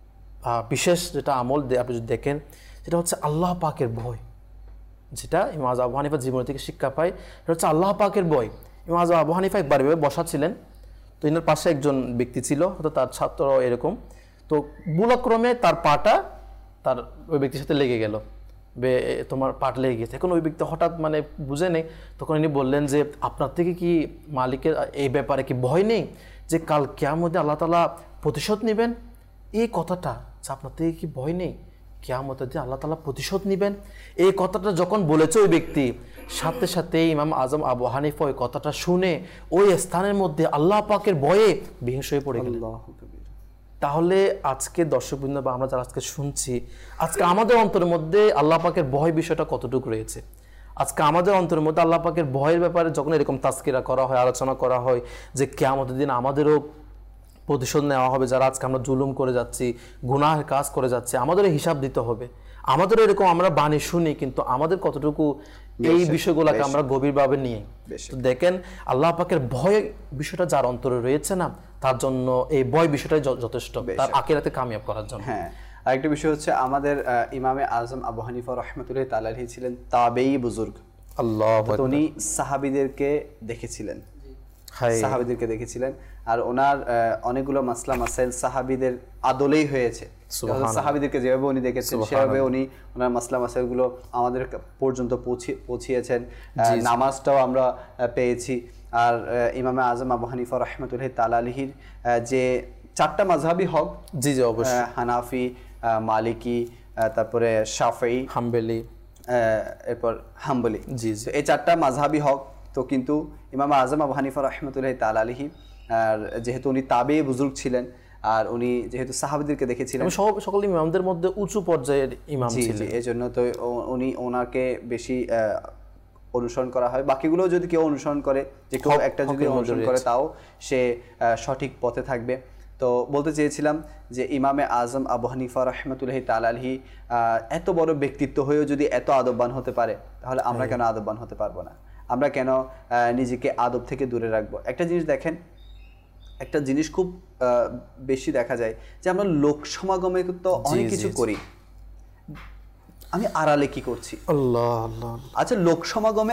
বিশেষ যেটা আমল আপনি যদি দেখেন, সেটা হচ্ছে আল্লাহ পাকের ভয়, যেটা ইমাম আবু হানিফার জীবন থেকে শিক্ষা পায়, সেটা হচ্ছে আল্লাহ পাকের ভয়। ইমাম আবু হানিফা একবার এভাবে বসা ছিলেন, তো এনার পাশে একজন ব্যক্তি ছিল, হয়তো তার ছাত্র এরকম, তো ভুলক্রমে তার পাটা তার ওই ব্যক্তির সাথে লেগে গেল, বে তোমার পাট লেগে গেছে। এখন ওই ব্যক্তি হঠাৎ মানে বুঝে নেই, তখন ইনি বললেন যে আপনার থেকে কি মালিকের এই ব্যাপারে কি ভয় নেই, যে কাল কিয়ামতে আল্লাহ তাআলা প্রতিশোধ নেবেন? এই কথাটা যে আপনার থেকে কি ভয় নেই, কিয়ামতে যে আল্লাহ তাআলা প্রতিশোধ নেবেন, এই কথাটা যখন বলেছে ওই ব্যক্তি, সাথে সাথে ইমাম আজম আবু হানিফা ওই কথাটা শুনে ওই স্থানের মধ্যে আল্লাহ পাকের ভয়ে বিহ্বল হয়ে পড়ে গেলেন। তাহলে আজকে দর্শকবৃন্দ বা আমরা যারা আজকে শুনছি, আজকে আমাদের অন্তরের মধ্যে আল্লাহ পাকের ভয় বিষয়টা কতটুকু রয়েছে? আজকে আমাদের অন্তরের মধ্যে আল্লাহ পাকের ভয়ের ব্যাপারে যখন এরকম তাজকিরা করা হয়, আলোচনা করা হয় যে কিয়ামতের দিন আমাদেরও প্রতিশোধ নেওয়া হবে, যারা আজকে আমরা জুলুম করে যাচ্ছি, গুনাহের কাজ করে যাচ্ছি, আমাদেরও হিসাব দিতে হবে, আমাদের এরকম আমরা বাণী শুনি, কিন্তু আমাদের কতটুকু এই বিষয়গুলোকে আমরা গভীরভাবে নিয়ে দেখেন। আল্লাহ পাকের ভয় বিষয়টা যার অন্তরে রয়েছে না, তার জন্য এই ভয় বিষয়টাই যথেষ্ট তার আখিরাতে কামিয়াব করার জন্য। হ্যাঁ, আরেকটা বিষয় হচ্ছে আমাদের ইমামে আজম আবু হানিফা রাহমাতুল্লাহি তাআলা আলাইহি ছিলেন তাবেঈ বুজুর্গ। আল্লাহু আকবার। উনি সাহাবীদেরকে দেখেছিলেন, সাহাবীদেরকে দেখেছিলেন, আর ওনার অনেকগুলো মাসলা মাসাইল সাহাবীদের আদলেই হয়েছে। সাহাবীদেরকে যেভাবে উনি দেখেছেন সেভাবে উনি ওনার মাসলা মাসাইলগুলো আমাদের পর্যন্ত পৌঁছিয়েছেন। নামাজটাও আমরা পেয়েছি। আর ইমামে আজম আবু হানিফা রাহমাতুল্লাহি তাআলা আলাইহির যে চারটা মাযহাবি হক, জি জি অবশ্যই, হানাফি, মালিকি, তারপরে শাফিঈ, হাম্বলি, এরপর হাম্বলি, জি জি, এই চারটা মাযহাবি হক। তো কিন্তু ইমাম আজম আবু হানিফা রাহমাতুল্লাহি তাআলা আলাইহি আর যেহেতু উনি তাবেঈ বুজুর্গ ছিলেন, আর উনি যেহেতু সাহাবীদেরকে দেখেছিলেন, সকল ইমামদের মধ্যে উঁচু পর্যায়ের ইমাম ছিলেন, এই জন্য তো উনি ওনাকে বেশি অনুসরণ করা হয়। বাকিগুলো যদি কেউ অনুসরণ করে, যে কেউ একটা যদি অনুসরণ করে, তাও সে সঠিক পথে থাকবে। তো বলতে চেয়েছিলাম যে ইমামে আজম আবু হানিফা রাহমাতুল্লাহি তাআলা আলাইহি এত বড় ব্যক্তিত্ব হয়েও যদি এত আদববান হতে পারে, তাহলে আমরা কেন আদববান হতে পারবো না? আমরা কেন নিজেকে আদব থেকে দূরে রাখবো? একটা জিনিস দেখেন, একটা জিনিস খুব বেশি দেখা যায় যে আমরা লোক সমাগমে তো অনেক কিছু করি, আমি আড়ালে কি করছি? আল্লাহ আল্লাহ। আচ্ছা, লোক সমাগমে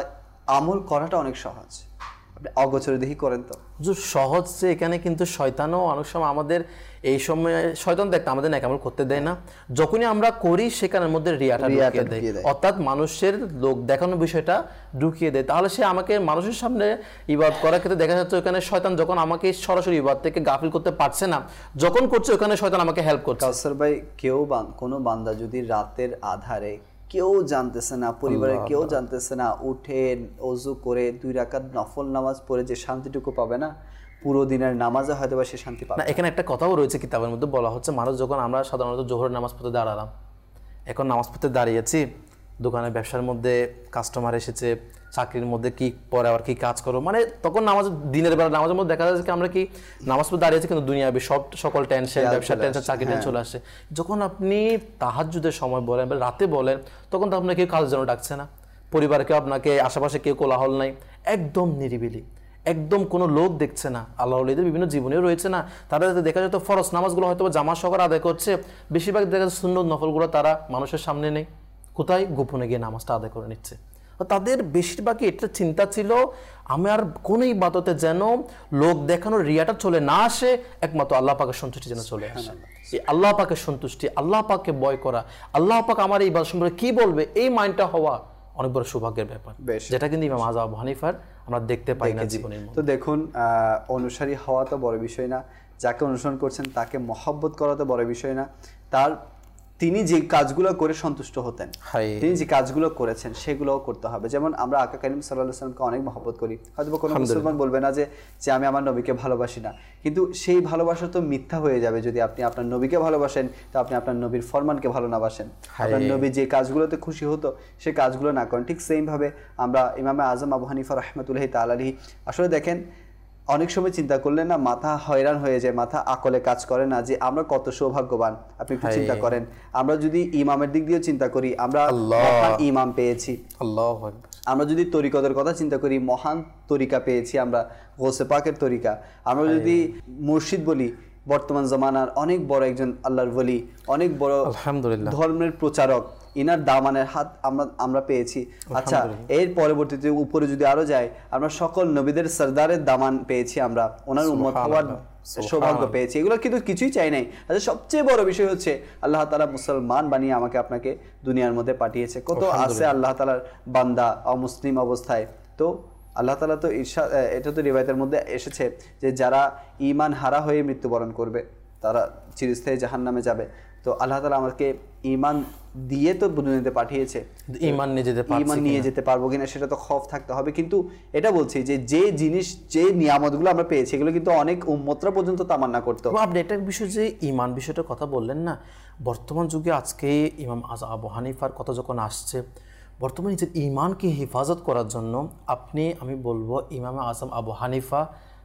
আমল করাটা অনেক সহজ, আপনি অগোচরে দেখি করেন তো সহজ। যে এখানে কিন্তু শয়তানও অনেক সময় আমাদের এই সময় শয়তান দেখতে আমাদের নেক আমল করতে দেয় না। যখনই আমরা করি সেখানের মধ্যে রিয়াটা ঢুকিয়ে দেয়, অর্থাৎ মানুষের লোক দেখানোর বিষয়টা ঢুকিয়ে দেয়। তাহলে সে আমাকে মানুষের সামনে ইবাদত করার ক্ষেত্রে দেখা যাচ্ছে ওখানে শয়তান যখন আমাকে সরাসরি ইবাদত থেকে গাফিল করতে পারছে না, যখন করছে ওখানে শয়তান আমাকে হেল্প করছে। কাউসার ভাই, কেউ কোনো বান্দা যদি রাতের আধারে, কেউ জানতেছে না, পরিবারের কেউ জানতেছে না, উঠে ওযু করে দুই রাকাত নফল নামাজ পড়ে যে শান্তিটুকু পাবে না, পুরো দিনের নামাজে হয়তো বা সে শান্তি পাবে না। এখানে একটা কথাও রয়েছে কিতাবের মধ্যে, বলা হচ্ছে মানুষ যখন আমরা সাধারণত জোহরের নামাজ পড়তে দাঁড়ালাম, এখন নামাজ পড়তে দাঁড়িয়েছি, দোকানের ব্যবসার মধ্যে কাস্টমার এসেছে, চাকরির মধ্যে কি পরে আবার কি কাজ করো, মানে তখন নামাজ, দিনের বেলা নামাজের মধ্যে দেখা যাচ্ছে কি আমরা কি নামাজ পড়তে দাঁড়িয়েছি, কিন্তু দুনিয়াবি সব সকল টেনশন, ব্যবসার টেনশন, চাকরি টেনশন চলে আসে। যখন আপনি তাহাজ্জুদের সময় বলেন বা রাতে বলেন, তখন তো আপনাকে কেউ কাজের জন্য ডাকছে না, পরিবারে কেউ আপনাকে, আশেপাশে কেউ কোলাহল নাই, একদম নিরিবিলি, একদম কোনো লোক দেখছে না। আল্লাহ ওলিদের বিভিন্ন জীবনেও রয়েছে না, তারা দেখা যেত ফরজ নামাজগুলো হয়তো জামা সহকারে আদায় করছে, বেশিরভাগ দেখা যাচ্ছে সুন্নত নফলগুলো তারা মানুষের সামনে নেই, কোথায় গোপনে গিয়ে নামাজটা আদায় করে নিচ্ছে। তাদের বেশিরভাগই এটা চিন্তা ছিল আমার কোন ইবাদতে যেন লোক দেখানোর রিয়াটা চলে না আসে, একমাত্র আল্লাহ পাকের সন্তুষ্টি যেন চলে আসে। এই আল্লাহ পাকের সন্তুষ্টি, আল্লাহ পাককে ভয় করা, আল্লাহ পাক আমার এই ইবাদত সম্পর্কে কি বলবে, এই মাইন্ডটা হওয়া অনেক বড় সৌভাগ্যের ব্যাপার, যেটা কিন্তু ইমাম আজম আবু হানিফার আমরা দেখতে পাই না জীবনের মধ্যে। তো দেখুন, অনুসারী হওয়া তো বড় বিষয় না, যাকে অনুসরণ করছেন তাকে মহব্বত করা তো বড় বিষয় না, তার তিনি যে কাজগুলো করে সন্তুষ্ট হতেন, তিনি যে কাজগুলো করেছেন সেগুলোও করতে হবে। যেমন আমরা আকা কারীম সাল্লাল্লাহু আলাইহি ওয়াসাল্লামকে অনেক মহব্বত করি, হয়তো কোনো মুসলমান বলবে না যে যে আমি আমার নবীকে ভালোবাসি না, কিন্তু সেই ভালোবাসা তো মিথ্যা হয়ে যাবে যদি আপনি আপনার নবীকে ভালোবাসেন, তো আপনি আপনার নবীর ফরমানকে ভালো না বাসেন, আপনার নবী যে কাজগুলোতে খুশি হতো সেই কাজগুলো না করেন। ঠিক সেম ভাবে আমরা ইমামে আজম আবু হানিফা রাহমাতুল্লাহি তাআলা আলাইহি, আসলে দেখেন অনেক সময় চিন্তা করলে না মাথা হয়রান হয়ে যায়, মাথা আকলে কাজ করে না যে আমরা কত সৌভাগ্যবান। আপনি একটু চিন্তা করেন, আমরা যদি ইমামের দিক দিয়ে চিন্তা করি, আমরা মহান ইমাম পেয়েছি, আল্লাহু আকবার। আমরা যদি তরিকতের কথা চিন্তা করি, মহান তরিকা পেয়েছি আমরা, গৌসে পাকের তরিকা। আমরা যদি মুর্শিদ বলি, বর্তমান জমানার অনেক বড় একজন আল্লাহর ওলি, অনেক বড় আলহামদুলিল্লাহ ধর্মের প্রচারক, ইনার দামানের হাত আমরা আমরা পেয়েছি। আচ্ছা, এর পরবর্তীতে উপরে যদি আরো যায়, আমরা সকল নবীদের সরদারের দামান পেয়েছি, আমরা ওনার উম্মত হওয়ার সৌভাগ্য পেয়েছি। এগুলো কিন্তু কিছুই চাই নাই। আচ্ছা, সবচেয়ে বড় বিষয় হচ্ছে আল্লাহ তাআলা মুসলমান বানিয়ে আমাকে আপনাকে দুনিয়ার মধ্যে পাঠিয়েছে। কত আছে আল্লাহ তাআলার বান্দা অমুসলিম অবস্থায়, তো আল্লাহ তাআলা তো ইরশাদ, এটা তো রিওয়ায়াতের মধ্যে এসেছে যে যারা ঈমান হারা হয়ে মৃত্যুবরণ করবে তারা চিরস্থায়ী জাহান্নামে যাবে। তো আল্লাহ তাআলা আমাকে ঈমান দিয়ে তো দুনিয়াতে পাঠিয়েছে, ঈমান নিয়ে যেতে পারবো ঈমান নিয়ে যেতে পারবো কিনা সেটা তো খৌফ থাকতে হবে। কিন্তু এটা বলছি যে যে জিনিস, যে নিয়ামতগুলো আমরা পেয়েছি, এগুলো কিন্তু অনেক উম্মতরা পর্যন্ত তামান্না করতো। আপনি একটা বিষয় যে ঈমান বিষয়টার কথা বললেন না, বর্তমান যুগে আজকে ইমাম আজম আবু হানিফার কথা যখন আসছে, বর্তমানে যে ঈমানকে হেফাজত করার জন্য আপনি, আমি বলবো ইমাম আজম আবু হানিফা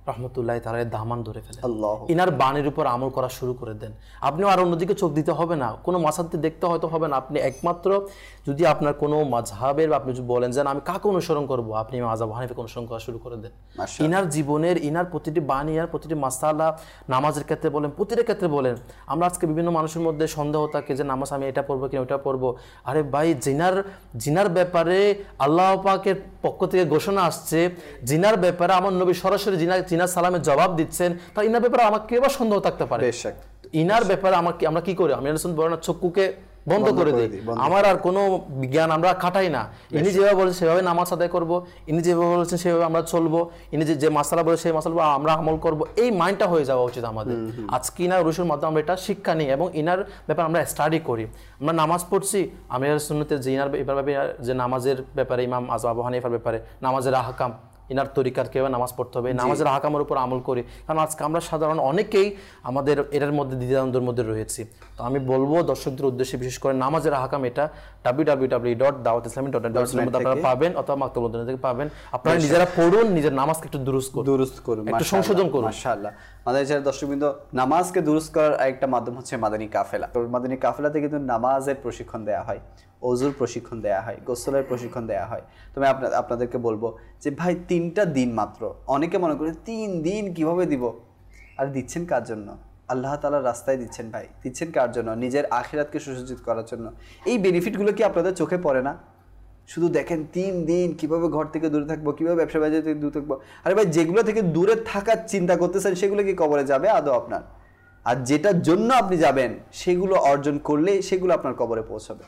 রহমতুল্লাহ তাআলা দামান ধরে ফেলেন, আল্লাহ ইনার বাণীর উপর আমল করা শুরু করে দেন। আপনিও আর অন্যদিকে চোখ দিতে হবে না, কোনো মাসাদ্দি দেখতে হয়তো হবে না। আপনি একমাত্র যদি আপনার কোনো মাযহাবের বা আপনি যদি বলেন যে আমি কাকে অনুসরণ করব, আপনি ইমাম আযম হানিফাকে অনুসরণ করা শুরু করে দেন। ইনার জীবনের ইনার প্রতিটি বাণী, ইনার প্রতিটি মাসালা, নামাজের ক্ষেত্রে বলেন, প্রতিটা ক্ষেত্রে বলেন। আমরা আজকে বিভিন্ন মানুষের মধ্যে সন্দেহ থাকে যে নামাজ আমি এটা পড়বো কিনা ওটা পড়বো। আরে ভাই, জিনার জিনার ব্যাপারে আল্লাহ পাকের পক্ষ থেকে ঘোষণা আসছে, জিনার ব্যাপারে আমার নবী সরাসরি জিনা জিনার সালামের জবাব দিচ্ছেন, তা ইনার ব্যাপারে আমার কি আবার সন্দেহ থাকতে পারে? ইনার ব্যাপারে আমার আমরা কি করি? আমি বলেন চক্ষুকে বন্ধ করে দিই, আমার আর কোনো জ্ঞান আমরা খাটাই না। ইনি যেভাবে বলেছেন সেভাবে নামাজ আদায় করবো, ইনি যেভাবে বলেছেন সেভাবে আমরা চলবো, ইনি যে মাসালা বলে সেই মাসালা আমরা আমল করবো, এই মাইন্ডটা হয়ে যাওয়া উচিত আমাদের। আজকে ইনার রুশুর মাধ্যমে আমরা এটা শিক্ষা নিই এবং ইনার ব্যাপারে আমরা স্টাডি করি। আমরা নামাজ পড়ছি, আমি আর সুন্নতে যে ইনার ব্যাপারে যে নামাজের ব্যাপারে ইমাম আযম আবু হানিফার ব্যাপারে নামাজের আহকাম, ইনার তরিকার কেউ নামাজ পড়তে হবে, নামাজের আহকামের উপর আমল করি। কারণ আজকে আমরা সাধারণ অনেকেই আমাদের এটার মধ্যে দ্বিধাদ্বন্দ্বের মধ্যে রয়েছি। তো আমি বলবো দর্শকদের উদ্দেশ্যে, বিশেষ করে নামাজের আহকাম এটা ডাব্লিউ ডাব্লিউ ডাব্লিউ ডট দাওয়াত ইসলামী ডট নেট আপনারা পাবেন, অথবা মাকতুব থেকে পাবেন। আপনারা নিজেরা পড়ুন, নিজের নামাজকে একটু দুরুস্ত করুন, দুরুস্ত করুন, একটু সংশোধন করুন। মাশাআল্লাহ। আমাদের যারা দর্শকবৃন্দ, নামাজকে দুরুস্ত করার একটা মাধ্যম হচ্ছে মাদানী কাফেলা। মাদানী কাফেলাতে কিন্তু নামাজের প্রশিক্ষণ দেওয়া হয়, ওযুর প্রশিক্ষণ দেওয়া হয়, গোসলের প্রশিক্ষণ দেওয়া হয়। তবে আপনাদেরকে বলবো যে ভাই তিনটা দিন মাত্র, অনেকে মনে করে তিন দিন কিভাবে দিব, আর দিচ্ছেন কার জন্য? আল্লাহ তাআলার রাস্তায় দিচ্ছেন ভাই, দিচ্ছেন কার জন্য? নিজের আখিরাতকে সুসজ্জিত করার জন্য। এই বেনিফিটগুলো কি আপনাদের চোখে পড়ে না? শুধু দেখেন তিন দিন কিভাবে ঘর থেকে দূরে থাকবো, কিভাবে ব্যবসা বাণিজ্য থেকে দূরে থাকবো। আরে ভাই, যেগুলো থেকে দূরে থাকার চিন্তা করতেছেন সেগুলো কি কবরে যাবে আদৌ আপনার? আর যেটার জন্য আপনি যাবেন সেগুলো অর্জন করলে সেগুলো আপনার কবরে পৌঁছাবে।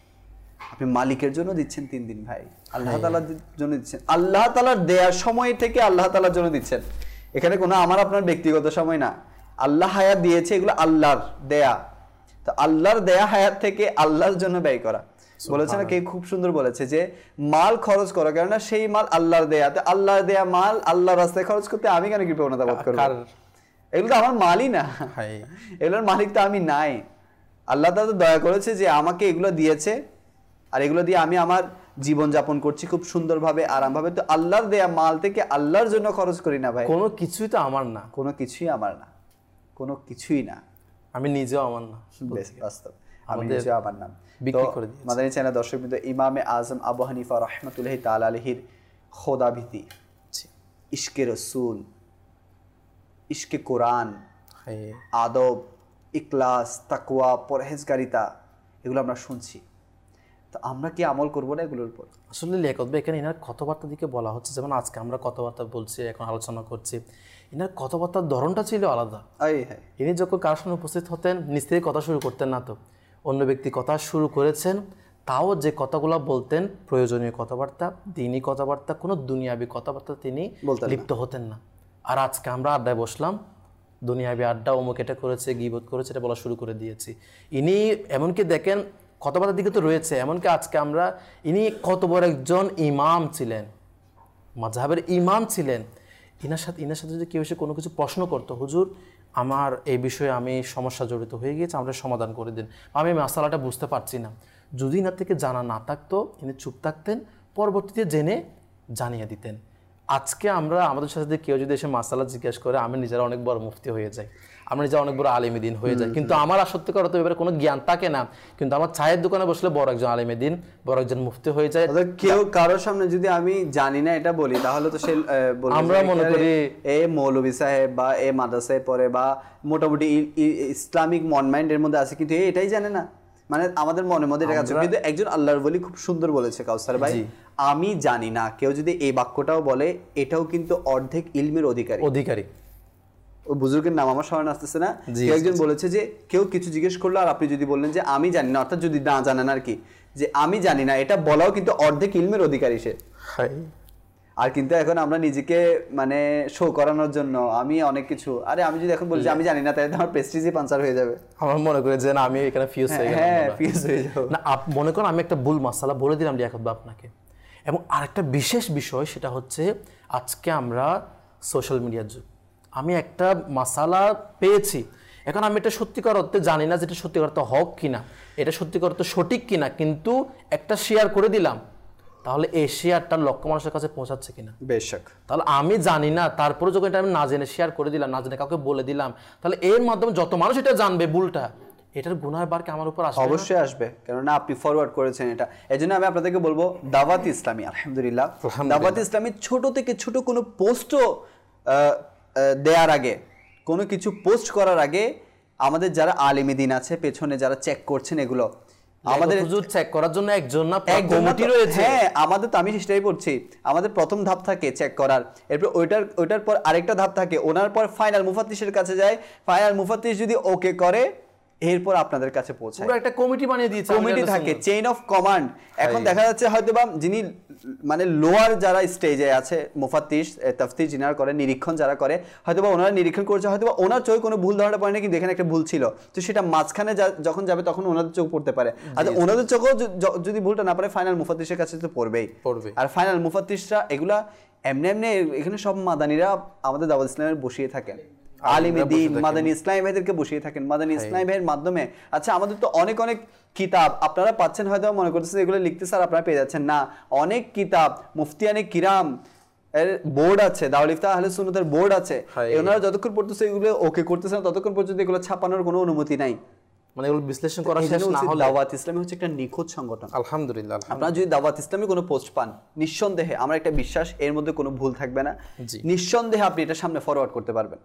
আপনি মালিকের জন্য দিচ্ছেন তিন দিন ভাই, আল্লাহ তাআলার জন্য দিচ্ছেন, আল্লাহ তাআলার দেয়ার সময় থেকে আল্লাহ তাআলার জন্য দিচ্ছেন। এখানে কোনো আমার আপনার ব্যক্তিগত সময় না, আল্লাহ হায়াত দিয়েছে, এগুলো আল্লাহর দেয়া। তো আল্লাহর দেয়া হায়াত থেকে আল্লাহর জন্য ব্যয় করা। বলেছে না, কে খুব সুন্দর বলেছে যে মাল খরচ করো, কেননা সেই মাল আল্লাহর দেয়া। তো আল্লাহর দেয়া মাল আল্লাহর রাস্তায় খরচ করতে আমি কেন কি প্রবণতা বোধ করব? এগুলো তো আমার মালই না, এগুলোর মালিক তো আমি নাই। আল্লাহ তাআলা তো দয়া করেছে যে আমাকে এগুলো দিয়েছে, আর এগুলো দিয়ে আমি আমার জীবন যাপন করছি খুব সুন্দরভাবে, আরামভাবে। তো আল্লাহর দেয়া মাল থেকে আল্লাহর জন্য খরচ করি না ভাই। কোনো কিছুই তো আমার না, কোনো কিছুই আমার না, কোনো কিছুই না। আমি নিজেও আমার না, বাস্তব আমি নিজেও আমার না। বিক্রি করে দিয়েছি। মাদানী চ্যানেল দর্শকবৃন্দ, ইমামে আজম আবু হানিফা রাহমাতুল্লাহি তাআলা আলাইহির খোদাভীতি, ইশকে রাসূল, ইশকে কোরআন, আদব, ইখলাস, তাকওয়া, পরহেজগারিতা, এগুলো আমরা শুনছি। তো আমরা কি আমল করবো না এগুলোর উপর? আসলে লেখক ভাই, এখানে এনার কথাবার্তা দিকে বলা হচ্ছে, যেমন আজকে আমরা কথাবার্তা বলছি, এখন আলোচনা করছি, এনার কথাবার্তার ধরনটা ছিল আলাদা। ইনি যখন কার সামনে উপস্থিত হতেন, নিজ থেকে কথা শুরু করতেন না, তো অন্য ব্যক্তি কথা শুরু করেছেন, তাও যে কথাগুলো বলতেন প্রয়োজনীয় কথাবার্তা, দিনই কথাবার্তা, কোনো দুনিয়াবি কথাবার্তা তিনি লিপ্ত হতেন না। আর আজকে আমরা আড্ডায় বসলাম, দুনিয়াবি আড্ডা, অমুক এটা করেছে, গীবত করেছে, এটা বলা শুরু করে দিয়েছি। ইনি এমনকি দেখেন কথাবার্তার দিকে তো রয়েছে, এমনকি আজকে আমরা, ইনি কত বড় একজন ইমাম ছিলেন, মাযহাবের ইমাম ছিলেন। ইনার সাথে ইনার সাথে যদি কেউ এসে কোনো কিছু প্রশ্ন করতো, হুজুর আমার এই বিষয়ে আমি সমস্যা জড়িত হয়ে গিয়েছে, আমরা সমাধান করে দিন, আমি মাসালাটা বুঝতে পারছি না, যদি ইনার থেকে জানা না থাকতো ইনি চুপ থাকতেন, পরবর্তীতে জেনে জানিয়ে দিতেন। আজকে আমরা আমাদের সাথে কেউ যদি এসে মাসালা জিজ্ঞেস করে, আমি নিজেরা অনেক বড় মুফতি হয়ে যাই, আমরা নিজেরা অনেক বড় আলেম দিন হয়ে যায়, কিন্তু আমার সত্যিকার অর্থে এবারে কোনো জ্ঞান থাকে না, কিন্তু আমার চায়ের দোকানে বসলে বড় একজন আলেম দিন, বড় একজন মুফতি হয়ে যায়। কেউ কারোর সামনে যদি আমি জানি না এটা বলি, তাহলে তো সে আমরা মনে করি এ মৌলভী সাহেব বা এ মাদ্রাসায় পড়ে বা মোটামুটি ইসলামিক মন মাইন্ডের মধ্যে আছে, কিন্তু এটাই জানে না। মানে আমাদের মনের মধ্যে এটা আছে। কিন্তু একজন আল্লাহর ওলি খুব সুন্দর বলেছে কাউসার ভাই, আমি জানি না, কেউ যদি এই বাক্যটাও বলে, এটাও কিন্তু অর্ধেক ইলমের অধিকারী অধিকারী ওই বুজুর্গের নাম আমার স্মরণ আসতেছে না, একজন বলেছে যে কেউ কিছু জিজ্ঞেস করলো আর আপনি যদি বললেন যে আমি জানি না, অর্থাৎ যদি না জানেন আর কি, যে আমি জানি না, এটা বলাও কিন্তু অর্ধেক ইলমের অধিকারী সে। আর কিন্তু এখন আমরা নিজেকে মানে শো করানোর জন্য আমি অনেক কিছু, আরে আমি যদি এখন বলি যে আমি জানি না, তাহলে আমার প্রেস্টিজই পাঞ্চার হয়ে যাবে। আমার মনে করে যে না, আমি এখানে ফিউজ হয়ে গেলাম, হ্যাঁ ফিউজ হয়ে যাবে না। মনে করেন আমি একটা ভুল মাসালা বলে দিলাম লিয়াকত ভাই আপনাকে। এবং আরেকটা বিশেষ বিষয়, সেটা হচ্ছে আজকে আমরা সোশ্যাল মিডিয়ার যুগ, আমি একটা মাসালা পেয়েছি, এখন আমি এটা সত্যিকার অর্থে জানি না যেটা সত্যিকার অর্থে হক কিনা, এটা সত্যিকার অর্থে সঠিক কিনা, কিন্তু একটা শেয়ার করে দিলাম, তাহলে এই শেয়ারটা লক্ষ মানুষের কাছে পৌঁছাচ্ছে কিনা? বেশক। তাহলে আমি জানি না, তারপরে যখন এটা আমি না জেনে শেয়ার করে দিলাম, না জেনে কাউকে বলে দিলাম, তাহলে এর মাধ্যমে যত মানুষ এটা জানবে ভুলটা, এটার গুনাহের বার কি আমার উপর আসবে? অবশ্যই আসবে, কেননা আপনি ফরওয়ার্ড করেছেন এটা। এজন্য আমি আপনাদেরকে বলবো দাওয়াত ইসলামী, আলহামদুলিল্লাহ দাওয়াত ইসলামী ছোট থেকে ছোট কোনো পোস্টও দেওয়ার আগে, কোনো কিছু পোস্ট করার আগে আমাদের যারা আলেমী দিন আছে পেছনে যারা চেক করছেন, এগুলো আমাদের হুজুর চেক করার জন্য একজন না কমিটি রয়েছে। হ্যাঁ, আমাদের তো আমি সেটাই বলছি, আমাদের প্রথম ধাপ থাকে চেক করার, এরপর ওইটার ওইটার পর আরেকটা ধাপ থাকে, ওনার পর ফাইনাল মুফাত্তিশের কাছে যায়, ফাইনাল মুফাত্তিশ যদি ওকে করে এরপর আপনাদের কাছে পৌঁছায়। পুরো একটা কমিটি বানিয়ে দিয়েছে, কমিটি থাকে, চেইন অফ কমান্ড। এখন দেখা যাচ্ছে হয়তোবা যিনি মানে লোয়ার যারা স্টেজে আছে মুফাত্তিশ তাফতিশ যিনারা করে, নিরীক্ষণ যারা করে, হয়তোবা ওনারা নিরীক্ষণ করছে, হয়তোবা ওনার চোখে কোনো ভুল ধরাটা পড়ে না, কিন্তু এখানে একটা ভুল ছিল, তো সেটা মাঝখানে যখন যাবে তখন ওনাদের চোখ পড়তে পারে। আচ্ছা, ওনাদের চোখেও যদি ভুলটা না পারে ফাইনাল মুফাত্তিশের কাছে তো পড়বেই পড়বে। আর ফাইনাল মুফাত্তিশরা এগুলা এমনি এমনি এখানে সব মাদানিরা আমাদের দাওয়াত ইসলামের বসিয়ে থাকেন, আলিমে দিন মাদানী ইসলামী ভাইদেরকে বসিয়ে থাকেন, মাদানী ইসলামী ভাইয়ের মাধ্যমে। আচ্ছা, আমাদের তো অনেক অনেক কিতাব আপনারা পাচ্ছেন, হয়তো মনে করতেছেন এগুলো লিখতে স্যার আপনারা পেয়ে যাচ্ছেন, না, অনেক কিতাব মুফতিয়ানে কিরাম এর বোর্ড আছে, দারুল ইফতা আহলে সুন্নাতের বোর্ড আছে, ওনারা যতক্ষণ পড়তেছে এগুলো ওকে করতেছেন ততক্ষণ পর্যন্ত এগুলো ছাপানোর কোনো অনুমতি নাই। মানে এগুলো বিশ্লেষণ করা শেষ না হলে দাওয়াত ইসলামী হচ্ছে একটা নিখুঁত সংগঠন। আলহামদুলিল্লাহ, আপনারা যদি দাওয়াত ইসলামী কোনো পোস্ট পান, নিঃসন্দেহে আমার একটা বিশ্বাস এর মধ্যে কোনো ভুল থাকবে না, নিঃসন্দেহে আপনি এটা সামনে ফরওয়ার্ড করতে পারবেন,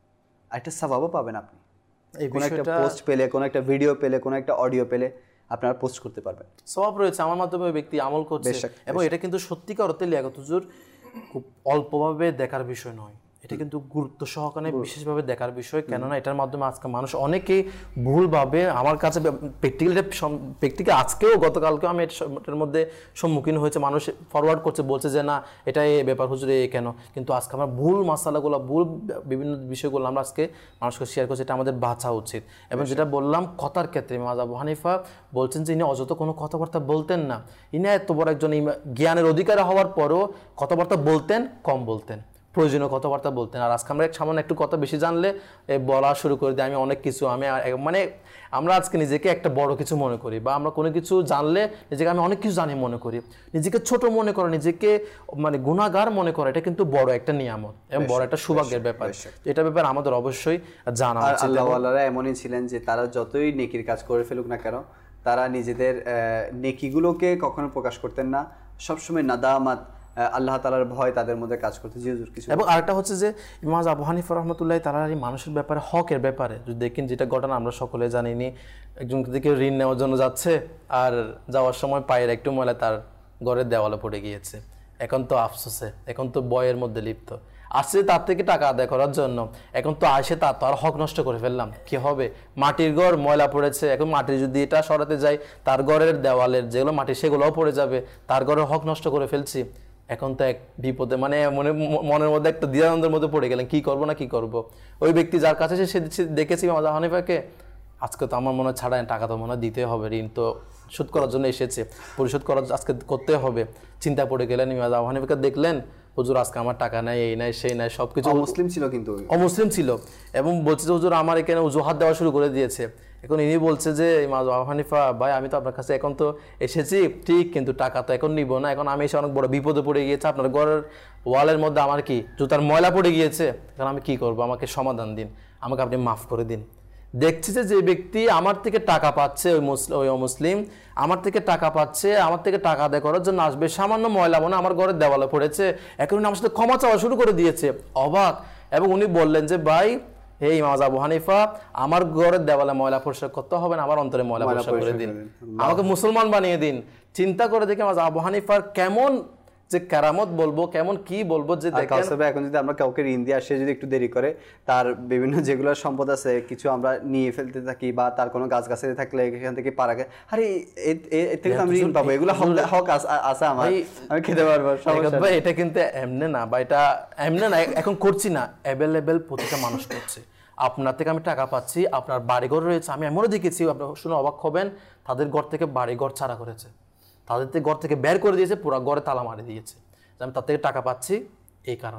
একটা সওয়াবও পাবেন আপনি। কোনো একটা পোস্ট পেলে, কোনো একটা ভিডিও পেলে, কোনো একটা অডিও পেলে আপনারা পোস্ট করতে পারবেন, সওয়াব রয়েছে, আমার মাধ্যমে ওই ব্যক্তি আমল করছে। এবং এটা কিন্তু সত্যিকার অর্থে লিয়াকত হুজুর খুব অল্পভাবে দেখার বিষয় নয়, এটা কিন্তু গুরুত্ব সহকারে বিশেষভাবে দেখার বিষয়। কেননা এটার মাধ্যমে আজকে মানুষ অনেকেই ভুলভাবে, আমার কাছে প্র্যাকটিক্যালি প্র্যাকটিক্যালি আজকেও গতকালকেও আমি এটার মধ্যে সম্মুখীন হয়েছে, মানুষ ফরওয়ার্ড করছে, বলছে যে না এটা এই ব্যাপার হুজুর এই কেন, কিন্তু আজকে আমরা ভুল মশালাগুলো, ভুল বিভিন্ন বিষয়গুলো আমরা আজকে মানুষকে শেয়ার করছি, এটা আমাদের বাঁচা উচিত। এবং যেটা বললাম কথার ক্ষেত্রে, ইমাম আবু হানিফা বলছেন যে ইনি অযথা কোনো কথাবার্তা বলতেন না, ইনি এত বড় একজন জ্ঞানের অধিকারী হওয়ার পরও কথাবার্তা বলতেন, কম বলতেন, প্রয়োজনীয় কথাবার্তা বলতেন। আর আজকে আমরা সামান্য একটু কথা বেশি জানলে বলা শুরু করে দিই আমি অনেক কিছু, আমি মানে আমরা আজকে নিজেকে একটা বড় কিছু মনে করি, বা আমরা কোনো কিছু জানলে নিজেকে আমি অনেক কিছু জানি মনে করি, নিজেকে ছোট মনে করা, নিজেকে মানে গুনাহগার মনে করা, এটা কিন্তু বড় একটা নিয়ামত এবং বড় একটা সৌভাগ্যের ব্যাপার। এটা ব্যাপার আমাদের অবশ্যই জানা উচিত। আল্লাহ ওয়ালারা এমনই ছিলেন যে তারা যতই নেকির কাজ করে ফেলুক না কেন, তারা নিজেদের নেকিগুলোকে কখনো প্রকাশ করতেন না, সবসময় নাদামাত, আল্লাহ তাআলার ভয় তাদের মধ্যে কাজ করতে। জি হুজুর কিছু। এবং আরেকটা হচ্ছে যে ইমাম আবু হানিফা রাহমাতুল্লাহি তাআলা এই মানুষের ব্যাপারে, হকের ব্যাপারে যদি দেখেন, যেটা ঘটনা আমরা সকলে জানিনি, একজন থেকে ঋণ নেওয়ার জন্য যাচ্ছে, আর যাওয়ার সময় পায়ের একটু ময়লা তার ঘরের দেওয়ালে পড়ে গিয়েছে, এখন তো আফসোসে, এখন তো বয়ের মধ্যে লিপ্ত, আসছে তার থেকে টাকা আদায় করার জন্য, এখন তো আসে তার তো আর হক নষ্ট করে ফেললাম, কি হবে, মাটির ঘর ময়লা পড়েছে, এখন মাটি যদি এটা সরাতে যায় তার ঘরের দেওয়ালের যেগুলো মাটি সেগুলোও পড়ে যাবে, তার ঘরের হক নষ্ট করে ফেলছি, এখন তো এক বিপদে, মানে মনে মনের মধ্যে একটা দ্বিধাদ্বন্দ্বের মধ্যে পড়ে গেলেন, কি করবো না কি করব। ওই ব্যক্তি যার কাছে সে দেখেছি ইমাম আবু হানিফাকে, আজকে তো আমার মনে হয় ছাড়া টাকা তো মনে হয় দিতে হবে, ঋণ তো শোধ করার জন্য এসেছে, পরিশোধ করার আজকে করতে হবে, চিন্তা পড়ে গেলেন। ইমাম আবু হানিফাকে দেখলেন, হুজুর আজকে আমার টাকা নাই, এই নাই সেই নাই, সবকিছু মুসলিম ছিল, কিন্তু অমুসলিম ছিল, এবং বলছে যে হুজুর আমার এখানে অজুহাত দেওয়া শুরু করে দিয়েছে। এখন ইনি বলছে যে ইমাম আবু হানিফা ভাই, আমি তো আপনার কাছে এখন তো এসেছি ঠিক, কিন্তু টাকা তো এখন নিব না, এখন আমি এসে অনেক বড় বিপদে পড়ে গিয়েছে, আপনার ঘরের ওয়ালের মধ্যে আমার কি জুতার ময়লা পড়ে গিয়েছে, এখন আমি কি করব, আমাকে সমাধান দিন, আমাকে আপনি মাফ করে দিন। দেখছি যে যে ব্যক্তি আমার থেকে টাকা পাচ্ছে, ওই মুসলিম ওই অমুসলিম আমার থেকে টাকা পাচ্ছে, আমার থেকে টাকা আদায় করার জন্য আসবে, সামান্য ময়লা মনে আমার ঘরের দেওয়ালে পড়েছে, এখন আমার সাথে ক্ষমা চাওয়া শুরু করে দিয়েছে, অবাক। এবং উনি বললেন যে ভাই, হে ইমাম আবু হানিফা, আমার ঘরের দেওয়ালে ময়লা পরিষ্কার করতে হবে না, আমার অন্তরে ময়লা পরিষ্কার করে দিন, আমাকে মুসলমান বানিয়ে দিন। চিন্তা করে দেখে ইমাম আবু হানিফার কেমন যে কেরামত বলবো, কেমন কি বলবো, যে দেখেন এখন যদি আমরা কাউকে ঋণ দিয়ে আসে, যদি একটু দেরি করে, তার বিভিন্ন যেগুলো সম্পদ আছে কিছু আমরা নিয়ে ফেলতে থাকি, বা তার কোনো গাছ গাছে থাকলে এখান থেকে পারা যায়, আরে এর থেকে আমি ঋণ পাবো, এগুলো হক আছে আমার, আমি খেতে পারবো। ভাই এটা কিন্তু এমনি না, বা এটা এমনি না, এখন করছি না, অ্যাভেলেবেল প্রতিটা মানুষ করছে। আপনার থেকে আমি টাকা পাচ্ছি, আপনার বাড়িঘর রয়েছে, আমি এমনও দেখেছি, আপনার শুনে অবাক হবেন, তাদের ঘর থেকে বাড়িঘর ছাড়া করেছে, তাদের থেকে ঘর থেকে বের করে দিয়েছে, পুরো ঘরে তালা মারি দিয়েছে, যে আমি তার থেকে টাকা পাচ্ছি এই কারণে।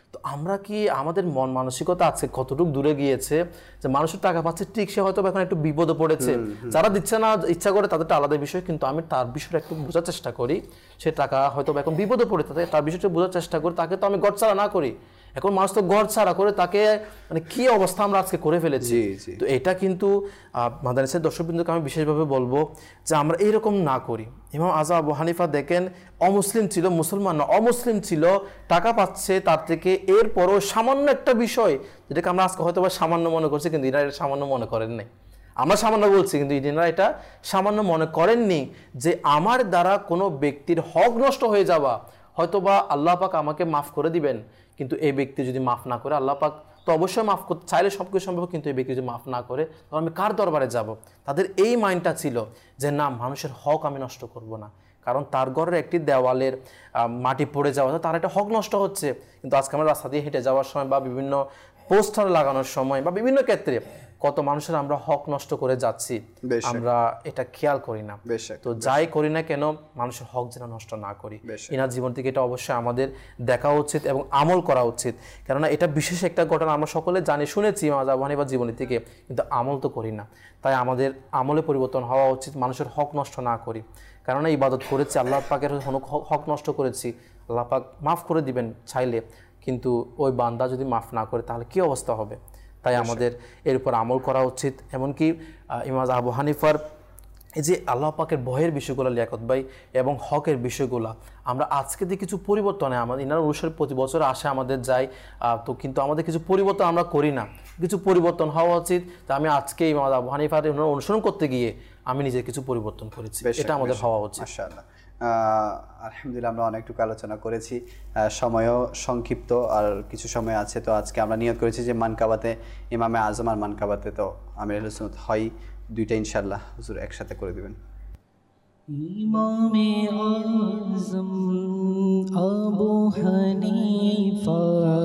তো আমরা কি আমাদের মন মানসিকতা আজকে কতটুকু দূরে গিয়েছে যে মানুষের টাকা পাচ্ছে ঠিক সে হয়তো এখন একটু বিপদে পড়েছে, যারা দিচ্ছে না ইচ্ছা করে তাদেরটা আলাদা বিষয়, কিন্তু আমি তার বিষয়টা একটু বোঝার চেষ্টা করি। সে টাকা হয়তো এখন বিপদে পড়ে থাকে, তার বিষয়টা বোঝার চেষ্টা করি, তাকে তো আমি গড় ছাড়া না করি। এখন মানুষ তো গড় ছাড়া করে তাকে মানে কি অবস্থা আমরা আজকে করে ফেলেছি। তো এটা কিন্তু মাদারিসের দর্শকবৃন্দকে আমি বিশেষভাবে বলবো যে আমরা এইরকম না করি। ইমাম আযম আবু হানিফা দেখেন অমুসলিম ছিল, মুসলমান না, অমুসলিম ছিল, টাকা পাচ্ছে তার থেকে, এরপরও সামান্য একটা বিষয় যেটাকে আমরা আজকে হয়তো বা সামান্য মনে করছি, কিন্তু এরা এটা সামান্য মনে করেন নাই। আমরা সামান্য বলছি কিন্তু ইনারা এটা সামান্য মনে করেননি যে আমার দ্বারা কোনো ব্যক্তির হক নষ্ট হয়ে যাওয়া, হয়তোবা আল্লাহ পাক আমাকে মাফ করে দিবেন, কিন্তু এই ব্যক্তি যদি মাফ না করে, আল্লাহ পাক তো অবশ্যই মাফ করতে চাইলে সব কিছু সম্ভব, কিন্তু এই ব্যক্তি যদি মাফ না করে তখন আমি কার দরবারে যাব। তাদের এই মাইন্ডটা ছিল যে না, মানুষের হক আমি নষ্ট করব না, কারণ তার ঘরের একটি দেওয়ালের মাটি পড়ে যাওয়া, তার একটা হক নষ্ট হচ্ছে। কিন্তু আজকে আমরা রাস্তা দিয়ে হেঁটে যাওয়ার সময় বা বিভিন্ন পোস্টার লাগানোর সময় বা বিভিন্ন ক্ষেত্রে কত মানুষের আমরা হক নষ্ট করে যাচ্ছি, আমরা এটা খেয়াল করি না। তো যাই করি না কেন মানুষের হক যেন নষ্ট না করি। ইনার জীবন থেকে এটা অবশ্যই আমাদের দেখা উচিত এবং আমল করা উচিত, কেননা এটা বিশেষ একটা ঘটনা, আমরা সকলে জানি শুনেছি ইমাম আযম আবু হানিফার জীবনী থেকে, কিন্তু আমল তো করি না। তাই আমাদের আমলে পরিবর্তন হওয়া উচিত, মানুষের হক নষ্ট না করি। কেননা ইবাদত করেছি, আল্লাহ পাকের হক নষ্ট করেছি, আল্লাহ পাক মাফ করে দিবেন চাইলে, কিন্তু ওই বান্দা যদি মাফ না করে তাহলে কি অবস্থা হবে। তাই আমাদের এর উপর আমল করা উচিত। এমনকি ইমাম আবু হানিফার এই যে আল্লাহ পাকের ভয়ের বিষয়গুলো লিয়াকত ভাই এবং হকের বিষয়গুলো আমরা আজকে দিয়ে কিছু পরিবর্তনে আমাদের ইনার অনুসারে প্রতি বছর আসে আমাদের যাই, তো কিন্তু আমাদের কিছু পরিবর্তন আমরা করি না। কিছু পরিবর্তন হওয়া উচিত। তা আমি আজকে ইমাম আবু হানিফার অনুসরণ করতে গিয়ে আমি নিজে কিছু পরিবর্তন করেছি, এটা আমাদের হওয়া উচিত। মাশাআল্লাহ, আলহামদুলিল্লাহ, আমরা অনেকটুকু আলোচনা করেছি, সময়ও সংক্ষিপ্ত আর কিছু সময় আছে। তো আজকে আমরা নিয়ত করেছি যে মানকাবাতে ইমামে আজম আর মানকাবাতে তো আমির আহলে সুন্নাত হয়, দুইটা ইনশাআল্লাহ হুজুর একসাথে করে দিবেন। ইমামে আজম আবু হানিফা,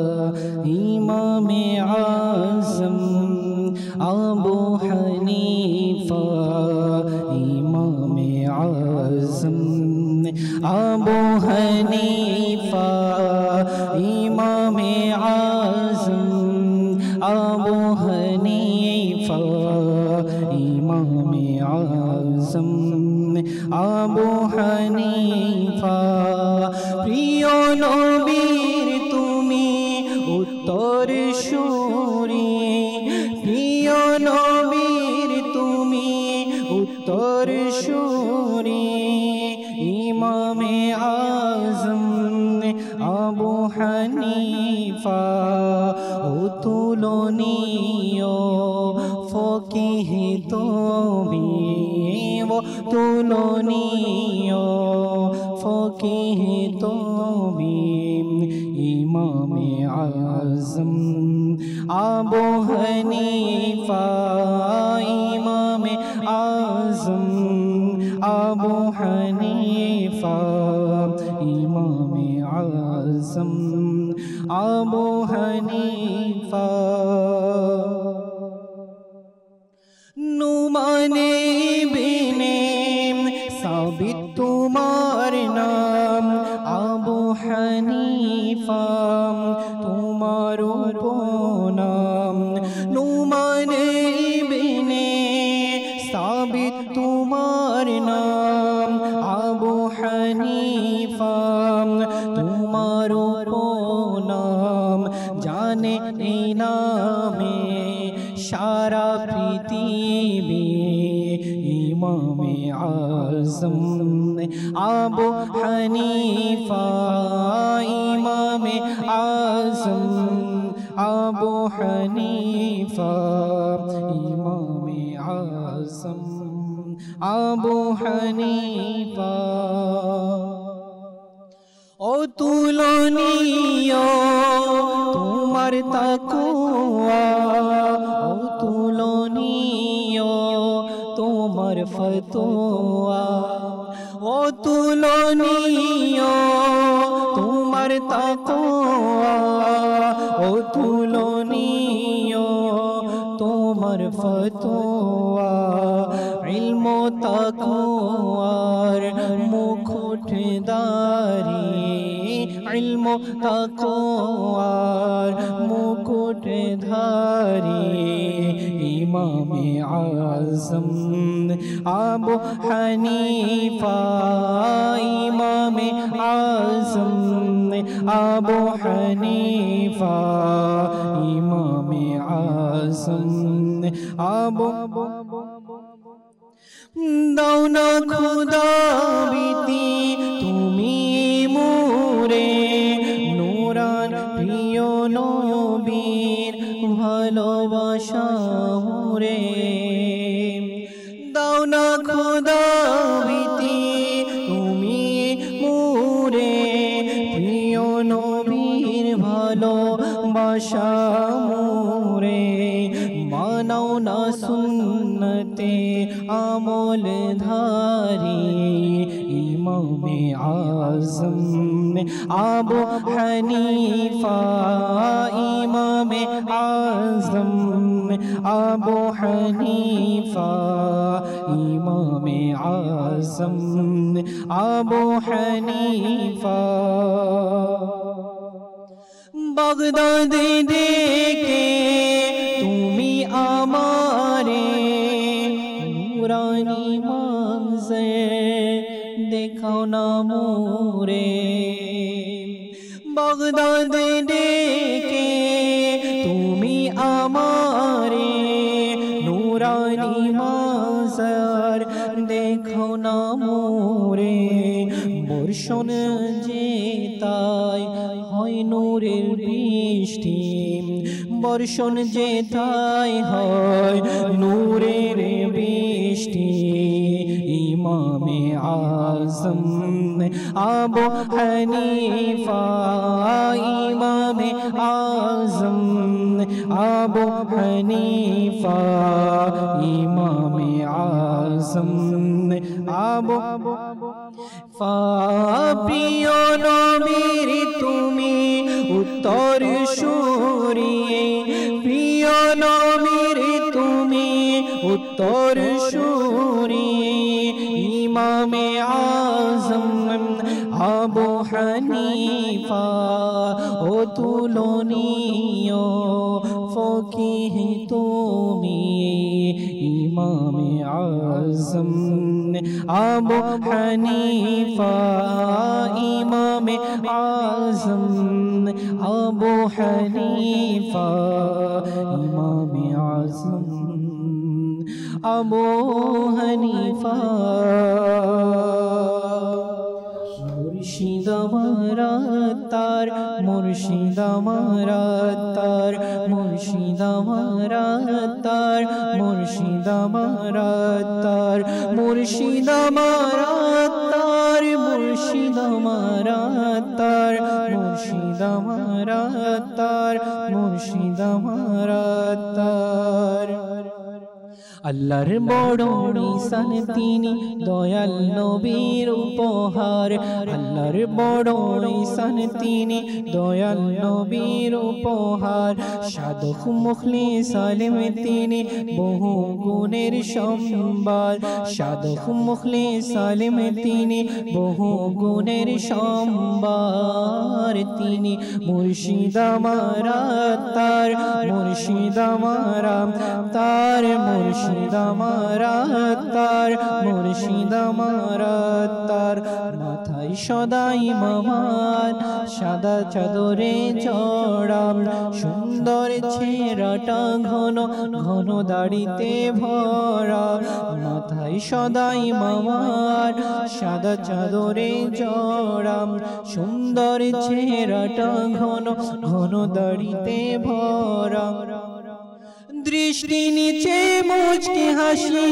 ইমামে আজম আবু হানিফা, ইমামে আজম আবু হানিফা, ইমামে আজম আবু হানিফা, ইমামে আজম আবু হানিফা। প্রিয় নবীর তুমি উত্তর সূরি, প্রিয় নবীর তুমি উত্তর সূরি, ইমামে আজম আবু হানিফা অতুলনীয় ফকিহ তুমি, অতুলনীয় ফকিহ তুমি, ইমামে আজম আবু হানিফা, ইমামে আজম আবু হানিফা, ইমামে আজম আবু হানিফা। নুমানে বিনে সাবিত তোমার নাম, আবু হানিফা তোমার উপনাম। নুমানে বিনে সাবিত তোমার নাম, আবু হানিফা তোমার উপনাম। জানে এই নামে সারা পৃথিবী, ইমামে আজম আবু হানিফা, ইমামে আজম আবু হানিফা, ইমামে আজম আবু হানিফা। অতুলনীয় তোমার তাকওয়া, অতুলনীয় তোমার ফতোয়া, অতুলনীয় তোমার তাকওয়া, অতুলনীয় তোমার ফতোয়া। ইলম তাকওয়ার মুকুটদারি, ইলম তাকওয়ার মুকুটধারী ইমামে আজম আবু হানিফা ইমামে আজম আবু হানিফা ইমামে আজম আবু দাও না খোদা বিতি তুমি মোরে নূরান প্রিয় নবীর ভালোবাসা মোরে দাও না খোদা বিতি তুমি মোরে প্রিয় নবীর ভালোবাসা মোরে মানাও না সুন্নতে আমল ধারি ইমামে আজম আবু হানিফা ইমামে আজম আবু হানিফা ইমামে আজম আবু হানিফা বাগদাদে ডেকে তুমি আমারে নুরানি মানজর দেখাও না মোরে বাগদাদে ডেকে তুমি আমারে নুরানি মানজর দেখাও না মোরে বর্ষণ যে তাই হয় নূরের বৃষ্টি বর্ষণ যে তাই হয় নূরের বৃষ্টি ইমামে আজম আবু হানিফা ইমামে আজম আবু হানিফা ইমামে আজম আবু প্রিয় নবীর তুমি উত্তর সুরি প্রিয় নবীর তুমি উত্তর সুরি ইমামে আজম আবু হানিফা ও তুলনীয় ফকিহ তুমি ইমামে আজম আবু হানিফা ইমামে আজম আবু হানিফা ইমামে আজম আবু হানিফা মুর্শিদ আমারা তার মুর্শিদ আমারা তার মুর্শিদ আমারা তার মুর্শিদ আমারা তার মুর্শিদ আমারা তার মুর্শিদ আমারা তার মুর্শিদ আমারা তার মুর্শিদ আমারা তার আল্লাহর বড় নিশান তিনি দয়াল নবীর উপহার আল্লাহর বড় নিশান তিনি দয়াল নবীর উপহার সাধক মুখলিস আলেম তিনি বহু গুণের সম্ভার সাধক মুখলিস আলেম তিনি বহু গুণের সম্ভার তিনি মুর্শিদ আমারা তার মুর্শিদ আমারা তার মুর্শিদ আমারা তার মুর্শিদ আমারা তার মাথায় সদাই মামার সাদা চাদরে চড়াম সুন্দর ছেঁড়াটা ঘন ঘন দাড়িতে ভরা মাথায় সদাই মামার সাদা চাদরে চড়াম সুন্দর ছেঁড়াটা ঘন ঘন দাড়িতে ভরা দৃষ্টি নিচে মুচকি হাসি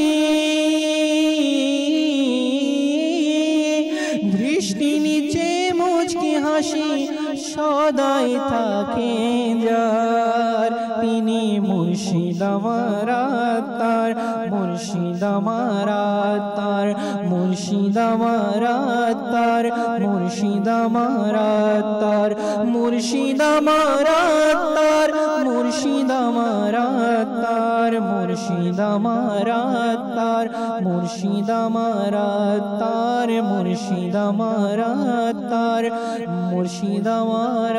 দৃষ্টি নিচে মুচকি হাসি সদাই থাকে যার তিনি মুর্শিদ আমার আত্মার মুর্শিদ আমার আত্মার মুর্শিদ আমার আত্মার মুর্শিদ আমার আত্মার মুর্শিদ আমার আত্মার মুর্শিদ আমার আত্মার মুর্শিদ আমার আত্মার মুর্শিদ আমার আত্মার মুর্শিদ আমার আত্মার মুর্শিদ আমার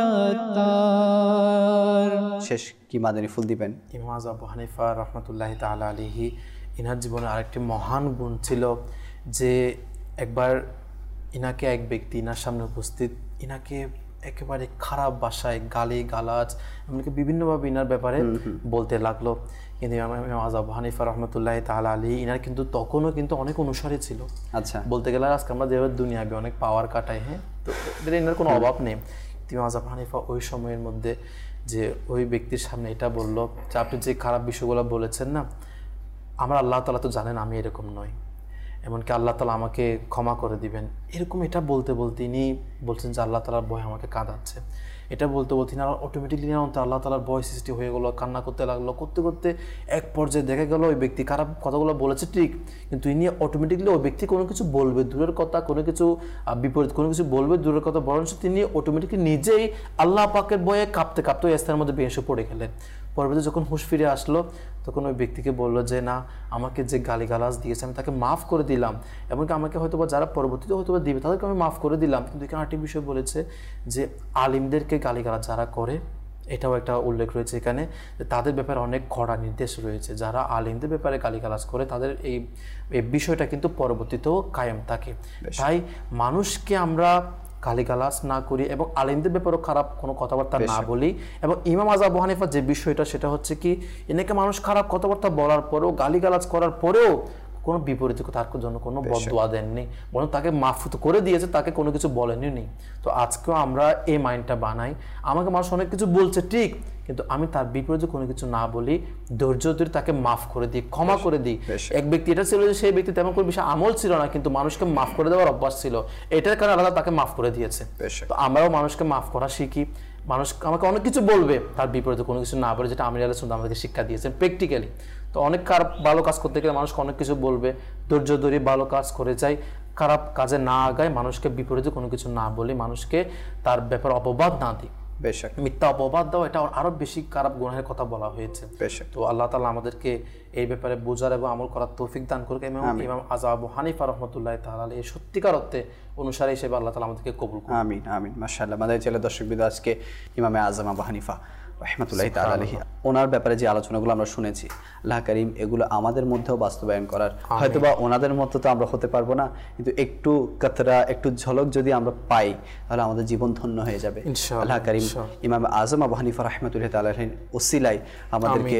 আত্মার। শেষ কি মাদানী ফুল দিবেন? ইমাম আযম আবু হানিফা রহমতুল্লাহি তাআলা আলাইহি ইনার জীবনে আরেকটি মহান গুণ ছিল যে একবার ইনাকে এক ব্যক্তি ইনার সামনে উপস্থিত ইনাকে একেবারে খারাপ ভাষায় গালি গালাজ এমনকি বিভিন্নভাবে ইনার ব্যাপারে বলতে লাগলো। কিন্তু ইমাম আযম আবু হানিফা রহমতুল্লাহি তাআলা আলাইহি ইনার কিন্তু তখনও কিন্তু অনেক অনুসারী ছিল। আচ্ছা, বলতে গেলে আজকে আমরা যেভাবে দুনিয়াবে অনেক পাওয়ার কাটাই, হ্যাঁ, তো এটা ইনার কোনো অভাব নেই। ইমাম আযম আবু হানিফা ওই সময়ের মধ্যে যে ওই ব্যক্তির সামনে এটা বলল যে আপনি যে খারাপ বিষয়গুলো বলেছেন না, আমার আল্লাহ তাআলা তো জানেন আমি এরকম নই, এমনকি আল্লাহ তাআলা আমাকে ক্ষমা করে দিবেন। এরকম এটা বলতে বলতে ইনি বলছেন যে আল্লাহ তাআলার ভয় আমাকে কাঁদাচ্ছে। এটা বলতে বলতে না অটোমেটিকলি না আল্লাহ তাআলার ভয় সৃষ্টি হয়ে গেলো, কান্না করতে লাগলো। করতে করতে এক পর্যায়ে দেখা গেল ওই ব্যক্তি খারাপ কথাগুলো বলেছে ঠিক, কিন্তু ইনি অটোমেটিকলি ওই ব্যক্তি কোনো কিছু বলবে দূরের কথা, কোনো কিছু বিপরীত কোনো কিছু বলবে দূরের কথা, বরঞ্চ তিনি অটোমেটিকলি নিজেই আল্লাহ পাকের ভয়ে কাঁপতে কাঁপতে ওই স্থানের মধ্যে বেঁচে পড়ে গেলেন। পরবর্তী যখন হুঁশ ফিরে আসলো তখন ওই ব্যক্তিকে বললো যে না, আমাকে যে গালিগালাজ দিয়েছে আমি তাকে মাফ করে দিলাম, এমনকি আমাকে হয়তো বা যারা পরবর্তীতে হয়তো বা দিবে তাদেরকে আমি মাফ করে দিলাম। কিন্তু এখানে আরেকটি বিষয় বলেছে যে আলিমদেরকে গালিগালাজ যারা করে, এটাও একটা উল্লেখ রয়েছে এখানে যে তাদের ব্যাপারে অনেক কড়া নির্দেশ রয়েছে। যারা আলিমদের ব্যাপারে গালিগালাজ করে তাদের এই এই বিষয়টা কিন্তু পরবর্তীতেও কায়েম থাকে। তাই মানুষকে আমরা গালিগালাজ না করি এবং আলিমদের ব্যাপারেও খারাপ কোনো কথাবার্তা না বলি। এবং ইমাম আযম আবু হানিফা যে বিষয়টা সেটা হচ্ছে কি, এনেকে মানুষ খারাপ কথাবার্তা বলার পরেও গালিগালাজ করার পরেও কোনো বিপরীত তার জন্য কোনো বদদোয়া দেননি, বরং তাকে মাফ করে দিয়েছে, তাকে কোনো কিছু বলেনি নি। তো আজকেও আমরা এই মাইন্ডটা বানাই, আমাকে মানুষ অনেক কিছু বলছে ঠিক, কিন্তু আমি তার বিপরীতে কোনো কিছু না বলি, ধৈর্য ধরে তাকে মাফ করে দিই, ক্ষমা করে দিই। এক ব্যক্তি এটা ছিল যে সেই ব্যক্তি তেমন কোনো বিষয় আমল ছিল না, কিন্তু মানুষকে মাফ করে দেওয়ার অভ্যাস ছিল, এটার কারণে আল্লাহ তাকে মাফ করে দিয়েছে। তো আমরাও মানুষকে মাফ করা শিখি। মানুষ আমাকে অনেক কিছু বলবে, তার বিপরীতে কোনো কিছু না বলে, যেটা আমির আলাইহিস সালাম আমাদেরকে শিক্ষা দিয়েছেন প্র্যাকটিক্যালি। তো অনেক খারাপ ভালো কাজ করতে গেলে মানুষকে অনেক কিছু বলবে, ধৈর্য ধরে ভালো কাজ করে যাই, খারাপ কাজে না আগায়, মানুষকে বিপরীতে কোনো কিছু না বলি, মানুষকে তার ব্যাপারে অপবাদ না দিই। বেশক মিথ্যা অপবাদ দাও, এটা আরো বেশি খারাপ গুনাহের কথা বলা হয়েছে। তো আল্লাহ তাআলা আমাদেরকে এই ব্যাপারে বোঝার এবং আমল করার তৌফিক দান করুক। ইমাম আযম আবু হানিফা রাহমাতুল্লাহি তাআলা এই সত্যিকার অর্থে অনুসারী হিসেবে আল্লাহ তাআলা আমাদেরকে কবুল করুন। আমিন আমিন। মাশাআল্লাহ। আমাদের ছেলে দর্শকবৃন্দ, আজকে ইমাম আযম আবু হানিফা রাহমাতুল্লাহি তাআলা আলাইহি ওনার ব্যাপারে যে আলোচনাগুলো আমরা শুনেছি, আল্লাহ কারীম এগুলো আমাদের মধ্যেও বাস্তবায়ন করার, হয়তোবা ওনাদের মতো তো আমরা হতে পারবো না, কিন্তু একটু কাতরা একটু ঝলক যদি আমরা পাই তাহলে আমাদের জীবন ধন্য হয়ে যাবে ইনশাআল্লাহ। আল্লাহ কারীম ইমাম আযম আবু হানিফা রাহমাতুল্লাহি তাআলা আলাইহির ওসিলায় আমাদেরকে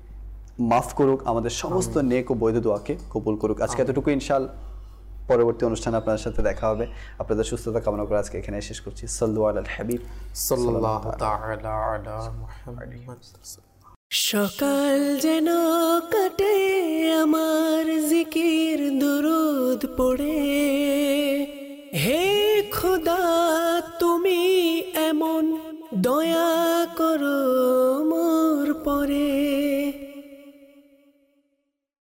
মাফ করুক, আমাদের সমস্ত নেক ও বৈধ দোয়াকে কবুল করুক। আজকে এতটুকু, ইনশাআল্লাহ পরবর্তী অনুষ্ঠানে আপনাদের সাথে দেখা হবে। আপনাদের সুস্থতা কামনা করে আজকে এখানে শেষ করছি। সাল্লু আলাল হাবিব সাল্লাল্লাহু তাআলা আলা মুহাম্মাদ। সকাল যেন কাটে আমার জিকির দুরুদ পড়ে, হে খোদা তুমি এমন দয়া করো মোর পরে।